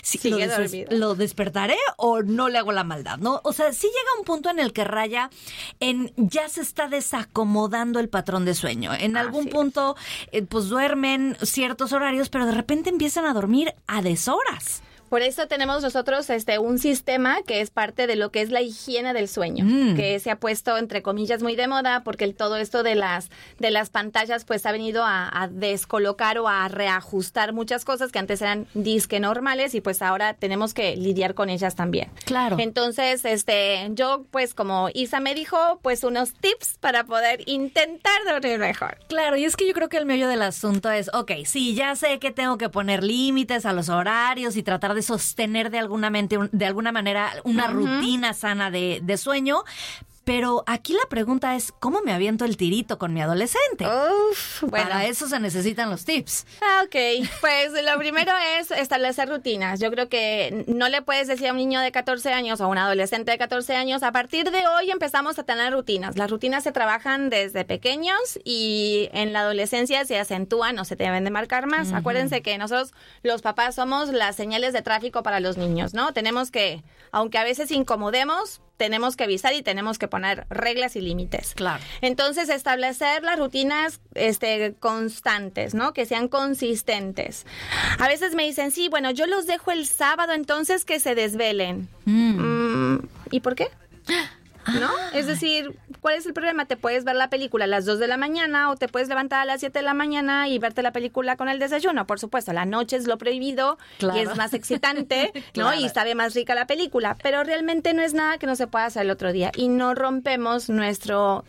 ¿lo despertaré o no le hago la maldad? ¿No? O sea, sí llega un punto en el que raya ya se está desacomodando el patrón de sueño. En algún punto, pues duermen ciertos horarios, pero de repente empiezan a dormir a deshoras. Por eso tenemos nosotros un sistema que es parte de lo que es la higiene del sueño, que se ha puesto entre comillas muy de moda, porque todo esto de las pantallas pues ha venido a descolocar o a reajustar muchas cosas que antes eran disque normales, y pues ahora tenemos que lidiar con ellas también. Claro. Entonces, yo pues como Isa me dijo, pues unos tips para poder intentar dormir mejor. Claro, y es que yo creo que el meollo del asunto es, sí, ya sé que tengo que poner límites a los horarios y tratar de sostener de alguna manera una rutina sana de sueño. Pero aquí la pregunta es, ¿cómo me aviento el tirito con mi adolescente? Bueno. Para eso se necesitan los tips. Ok, pues lo primero es establecer rutinas. Yo creo que no le puedes decir a un niño de 14 años o a un adolescente de 14 años, a partir de hoy empezamos a tener rutinas. Las rutinas se trabajan desde pequeños y en la adolescencia se acentúan o se deben de marcar más. Acuérdense que nosotros, los papás, somos las señales de tráfico para los niños, ¿no? Tenemos que, aunque a veces incomodemos, tenemos que avisar y tenemos que poner reglas y límites. Claro. Entonces, establecer las rutinas constantes, ¿no? Que sean consistentes. A veces me dicen, sí, bueno, yo los dejo el sábado, entonces que se desvelen. ¿Y por qué? ¿no? Es decir, ¿cuál es el problema? Te puedes ver la película a las 2 de la mañana o te puedes levantar a las 7 de la mañana y verte la película con el desayuno. Por supuesto, la noche es lo prohibido y es más excitante, ¿no? Y sabe más rica la película, pero realmente no es nada que no se pueda hacer el otro día y no rompemos nuestro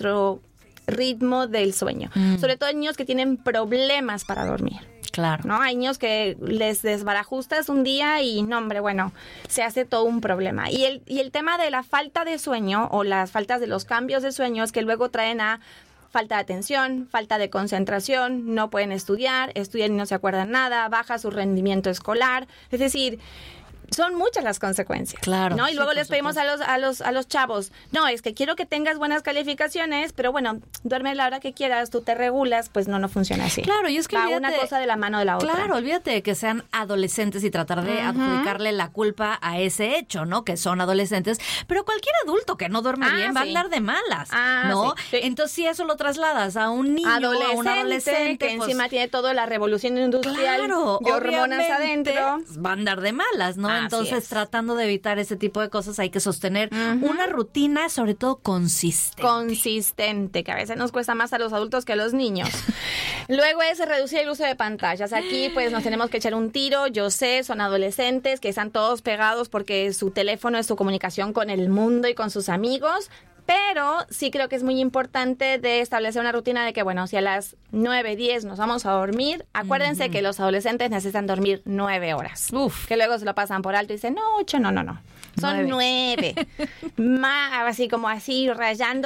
ritmo del sueño. Sobre todo en niños que tienen problemas para dormir. Claro. ¿No? Hay niños que les desbarajustas un día y no, hombre, bueno, se hace todo un problema. Y el tema de la falta de sueño o las faltas de los cambios de sueño es que luego traen a falta de atención, falta de concentración, no pueden estudian y no se acuerdan nada, baja su rendimiento escolar. Es decir, son muchas las consecuencias. Claro. ¿No? Y luego les pedimos a los chavos, no, es que quiero que tengas buenas calificaciones, pero bueno, duerme a la hora que quieras, tú te regulas, pues no funciona así. Claro, y es que va una cosa de la mano de la otra. Claro, olvídate de que sean adolescentes y tratar de adjudicarle la culpa a ese hecho, ¿no? Que son adolescentes, pero cualquier adulto que no duerme bien va a andar de malas, ¿no? Sí. Entonces, si eso lo trasladas a un niño, a un adolescente, que pues, encima tiene toda la revolución industrial de hormonas adentro, va a andar de malas, ¿no? Entonces, tratando de evitar ese tipo de cosas, hay que sostener una rutina, sobre todo consistente, que a veces nos cuesta más a los adultos que a los niños. Luego es reducir el uso de pantallas. Aquí pues nos tenemos que echar un tiro. Yo sé, son adolescentes que están todos pegados porque su teléfono es su comunicación con el mundo y con sus amigos. Pero sí creo que es muy importante de establecer una rutina de que, bueno, si a las 9, 10 nos vamos a dormir, acuérdense que los adolescentes necesitan dormir 9 horas. Que luego se lo pasan por alto y dicen, no, 8, no. Son 9. Así como así, rayando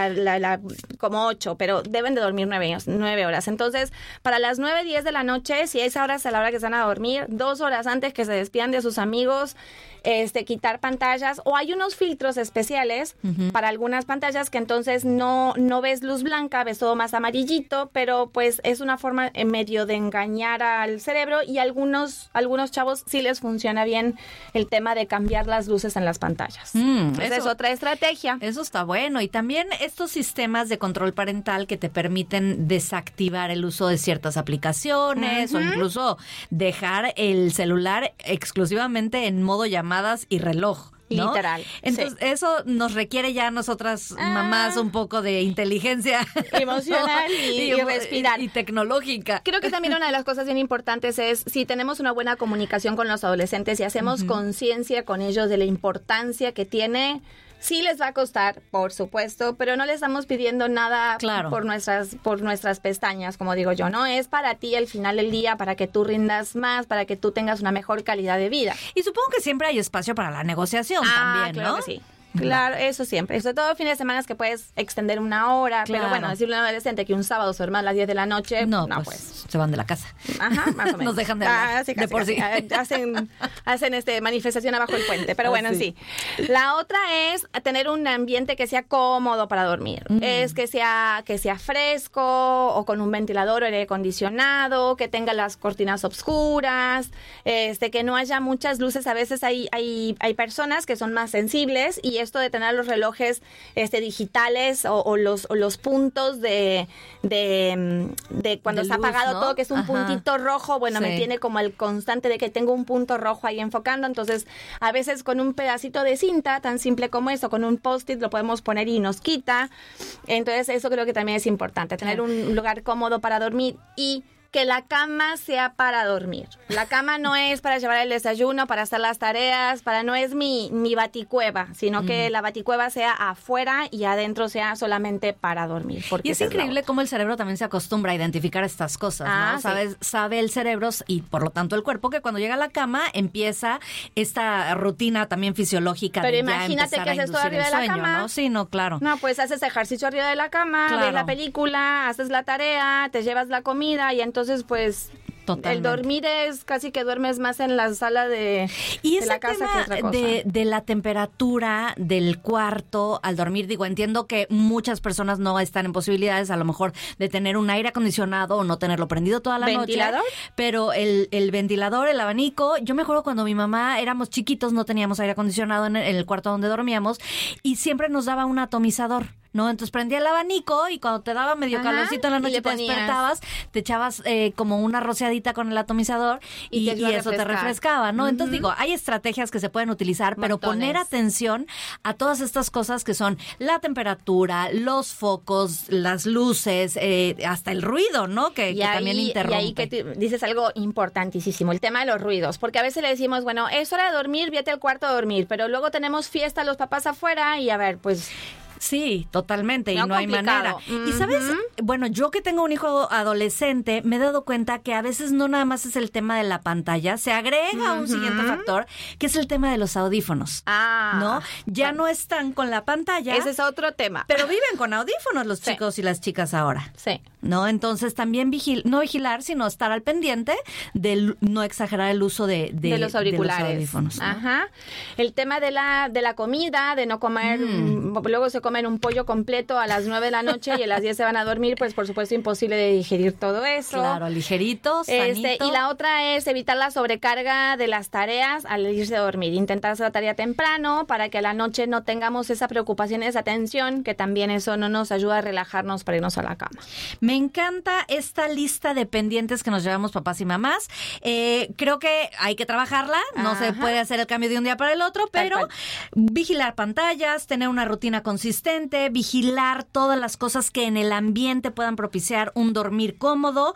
como 8, pero deben de dormir 9 horas. Entonces, para las 9, 10 de la noche, si esa hora es la hora que están a dormir, 2 horas antes que se despidan de sus amigos, quitar pantallas, o hay unos filtros especiales para algunas pantallas que entonces no ves luz blanca, ves todo más amarillito, pero pues es una forma en medio de engañar al cerebro, y algunos chavos sí les funciona bien el tema de cambiar las luces en las pantallas. Esa es otra estrategia. Eso está bueno. Y también estos sistemas de control parental que te permiten desactivar el uso de ciertas aplicaciones o incluso dejar el celular exclusivamente en modo llamadas y reloj, ¿no? Literal. Entonces, eso nos requiere ya a nosotras mamás un poco de inteligencia emocional y respirar. Y tecnológica. Creo que también una de las cosas bien importantes es, si tenemos una buena comunicación con los adolescentes y hacemos conciencia con ellos de la importancia que tiene. Sí les va a costar, por supuesto, pero no les estamos pidiendo nada por nuestras pestañas, como digo yo, ¿no? Es para ti al final del día, para que tú rindas más, para que tú tengas una mejor calidad de vida. Y supongo que siempre hay espacio para la negociación también, claro, ¿no? Que sí. Claro, eso siempre. Sobre todo fines de semana es que puedes extender una hora, pero bueno, decirle a un adolescente que un sábado se duerma a las 10 de la noche, no pues se van de la casa. Ajá, más o menos. Nos dejan de hablar, sí, de por sí. Hacen manifestación abajo del puente, pero bueno, sí. La otra es tener un ambiente que sea cómodo para dormir. Es que sea fresco, o con un ventilador o aire acondicionado, que tenga las cortinas oscuras, que no haya muchas luces. A veces hay personas que son más sensibles, y esto de tener los relojes digitales o los puntos de cuando está apagado, ¿no? Todo, que es un puntito rojo, bueno, me tiene como el constante de que tengo un punto rojo ahí enfocando. Entonces, a veces con un pedacito de cinta tan simple como eso, con un post-it lo podemos poner y nos quita. Entonces, eso creo que también es importante, tener un lugar cómodo para dormir, y que la cama sea para dormir. La cama no es para llevar el desayuno, para hacer las tareas, no es mi baticueva, sino que la baticueva sea afuera y adentro sea solamente para dormir. Y es increíble cómo el cerebro también se acostumbra a identificar estas cosas, ¿no? Sabe el cerebro y por lo tanto el cuerpo que cuando llega a la cama empieza esta rutina también fisiológica. Pero de imagínate ya que haces todo arriba de la cama. ¿no? Sí, no, claro. No, pues haces ejercicio arriba de la cama, ves la película, haces la tarea, te llevas la comida, y entonces pues totalmente. El dormir es casi que duermes más en la sala de la casa que otra cosa. De la temperatura del cuarto al dormir, digo, entiendo que muchas personas no están en posibilidades a lo mejor de tener un aire acondicionado o no tenerlo prendido toda la ¿Ventilador? noche. Pero el ventilador, el abanico, yo me acuerdo cuando mi mamá éramos chiquitos, no teníamos aire acondicionado en el cuarto donde dormíamos, y siempre nos daba un atomizador. ¿no? Entonces prendía el abanico y cuando te daba medio calorcito en la noche te despertabas, te echabas como una rociadita con el atomizador y eso te refrescaba, ¿no? Entonces digo, hay estrategias que se pueden utilizar, pero poner atención a todas estas cosas que son la temperatura, los focos, las luces, hasta el ruido, ¿no? Que también interrumpe. Y ahí que dices algo importantísimo, el tema de los ruidos, porque a veces le decimos, bueno, es hora de dormir, vete al cuarto a dormir, pero luego tenemos fiesta los papás afuera y a ver, pues... Sí, totalmente, y no hay manera. Y sabes, bueno, yo que tengo un hijo adolescente, me he dado cuenta que a veces no nada más es el tema de la pantalla, se agrega un siguiente factor, que es el tema de los audífonos, ¿no? Ya no están con la pantalla. Ese es otro tema. Pero viven con audífonos los chicos y las chicas ahora. Sí. ¿No? Entonces también no vigilar, sino estar al pendiente de no exagerar el uso de los auriculares. De los audífonos, ¿no? Ajá. El tema de la comida, de no comer, luego se comen un pollo completo a las 9 de la noche y a las 10 se van a dormir, pues por supuesto imposible de digerir todo eso. Claro, ligerito, sanito. Y la otra es evitar la sobrecarga de las tareas al irse a dormir. Intentar hacer la tarea temprano para que a la noche no tengamos esa preocupación, esa tensión, que también eso no nos ayuda a relajarnos para irnos a la cama. Me encanta esta lista de pendientes que nos llevamos papás y mamás. Creo que hay que trabajarla, no se puede hacer el cambio de un día para el otro, pero vigilar pantallas, tener una rutina consistente, vigilar todas las cosas que en el ambiente puedan propiciar un dormir cómodo,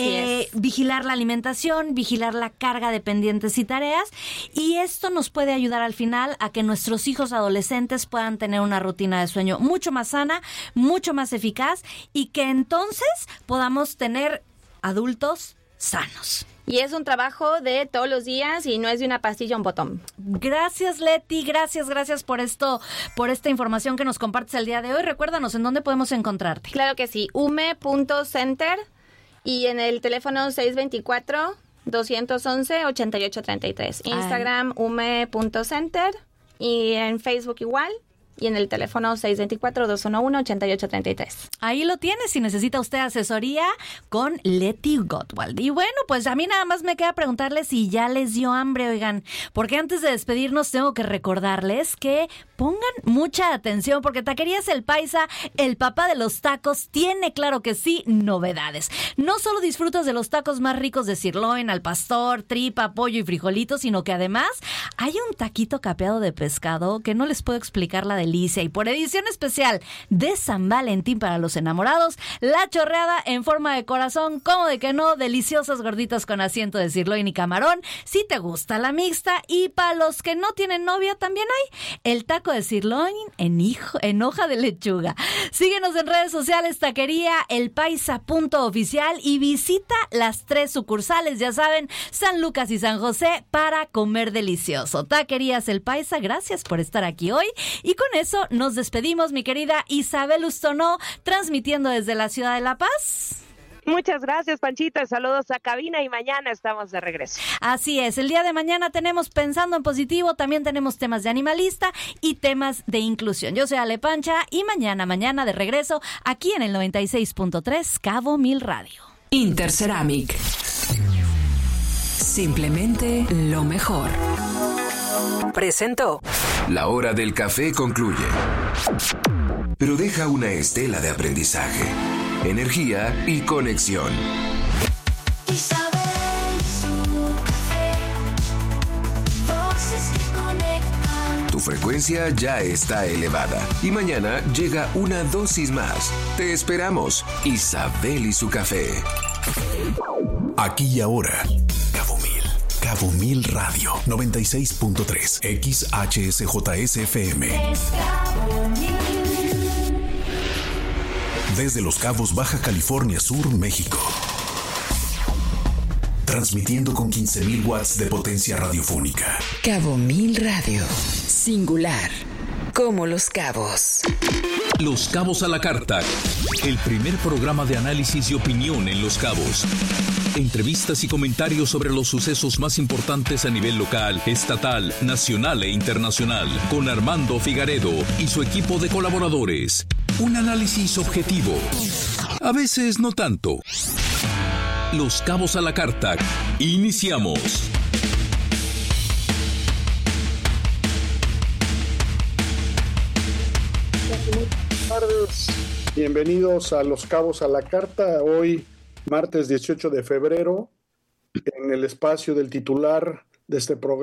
vigilar la alimentación, vigilar la carga de pendientes y tareas, y esto nos puede ayudar al final a que nuestros hijos adolescentes puedan tener una rutina de sueño mucho más sana, mucho más eficaz, y que entonces podamos tener adultos sanos. Y es un trabajo de todos los días y no es de una pastilla, un botón. Gracias, Leti. Gracias por esto, por esta información que nos compartes el día de hoy. Recuérdanos, ¿en dónde podemos encontrarte? Claro que sí, ume.center y en el teléfono 624-211-8833. Instagram, ume.center y en Facebook igual. Y en el teléfono 624-211-8833. Ahí lo tienes, si necesita usted asesoría con Leti Gottwald. Y bueno, pues a mí nada más me queda preguntarles si ya les dio hambre, oigan, porque antes de despedirnos tengo que recordarles que pongan mucha atención, porque Taquerías El Paisa, el papá de los tacos, tiene, claro que sí, novedades. No solo disfrutas de los tacos más ricos de sirloin, al pastor, tripa, pollo y frijolitos, sino que además hay un taquito capeado de pescado que no les puedo explicar la delicia. Y por edición especial de San Valentín para los enamorados, la chorreada en forma de corazón, como de que no, deliciosas gorditas con asiento de sirloin y camarón, si te gusta la mixta. Y para los que no tienen novia también hay el taco de sirloin en hoja de lechuga. Síguenos en redes sociales, Taquería El Paisa .oficial, y visita las 3 sucursales, ya saben, San Lucas y San José, para comer delicioso. Taquerías El Paisa, gracias por estar aquí hoy, y con eso nos despedimos, mi querida Isabel Ustonó, transmitiendo desde la ciudad de La Paz. Muchas gracias, Panchita. Saludos a cabina y mañana estamos de regreso. Así es, el día de mañana tenemos Pensando en Positivo, también tenemos temas de animalista y temas de inclusión. Yo soy Ale Pancha y mañana de regreso aquí en el 96.3 Cabo Mil Radio. Interceramic. Simplemente lo mejor. Presentó. La hora del café concluye, pero deja una estela de aprendizaje, energía y conexión. Tu frecuencia ya está elevada y mañana llega una dosis más. Te esperamos. Isabel y su café. Aquí y ahora. Cabo Mil Radio 96.3 XHSJSFM. Desde Los Cabos, Baja California Sur, México. Transmitiendo con 15,000 watts de potencia radiofónica. Cabo Mil Radio. Singular. Como Los Cabos. Los Cabos a la Carta. El primer programa de análisis y opinión en Los Cabos. Entrevistas y comentarios sobre los sucesos más importantes a nivel local, estatal, nacional e internacional. Con Armando Figaredo y su equipo de colaboradores. Un análisis objetivo. A veces no tanto. Los Cabos a la Carta. Iniciamos. tardes. Bienvenidos a Los Cabos a la Carta. Hoy, martes 18 de febrero, en el espacio del titular de este programa.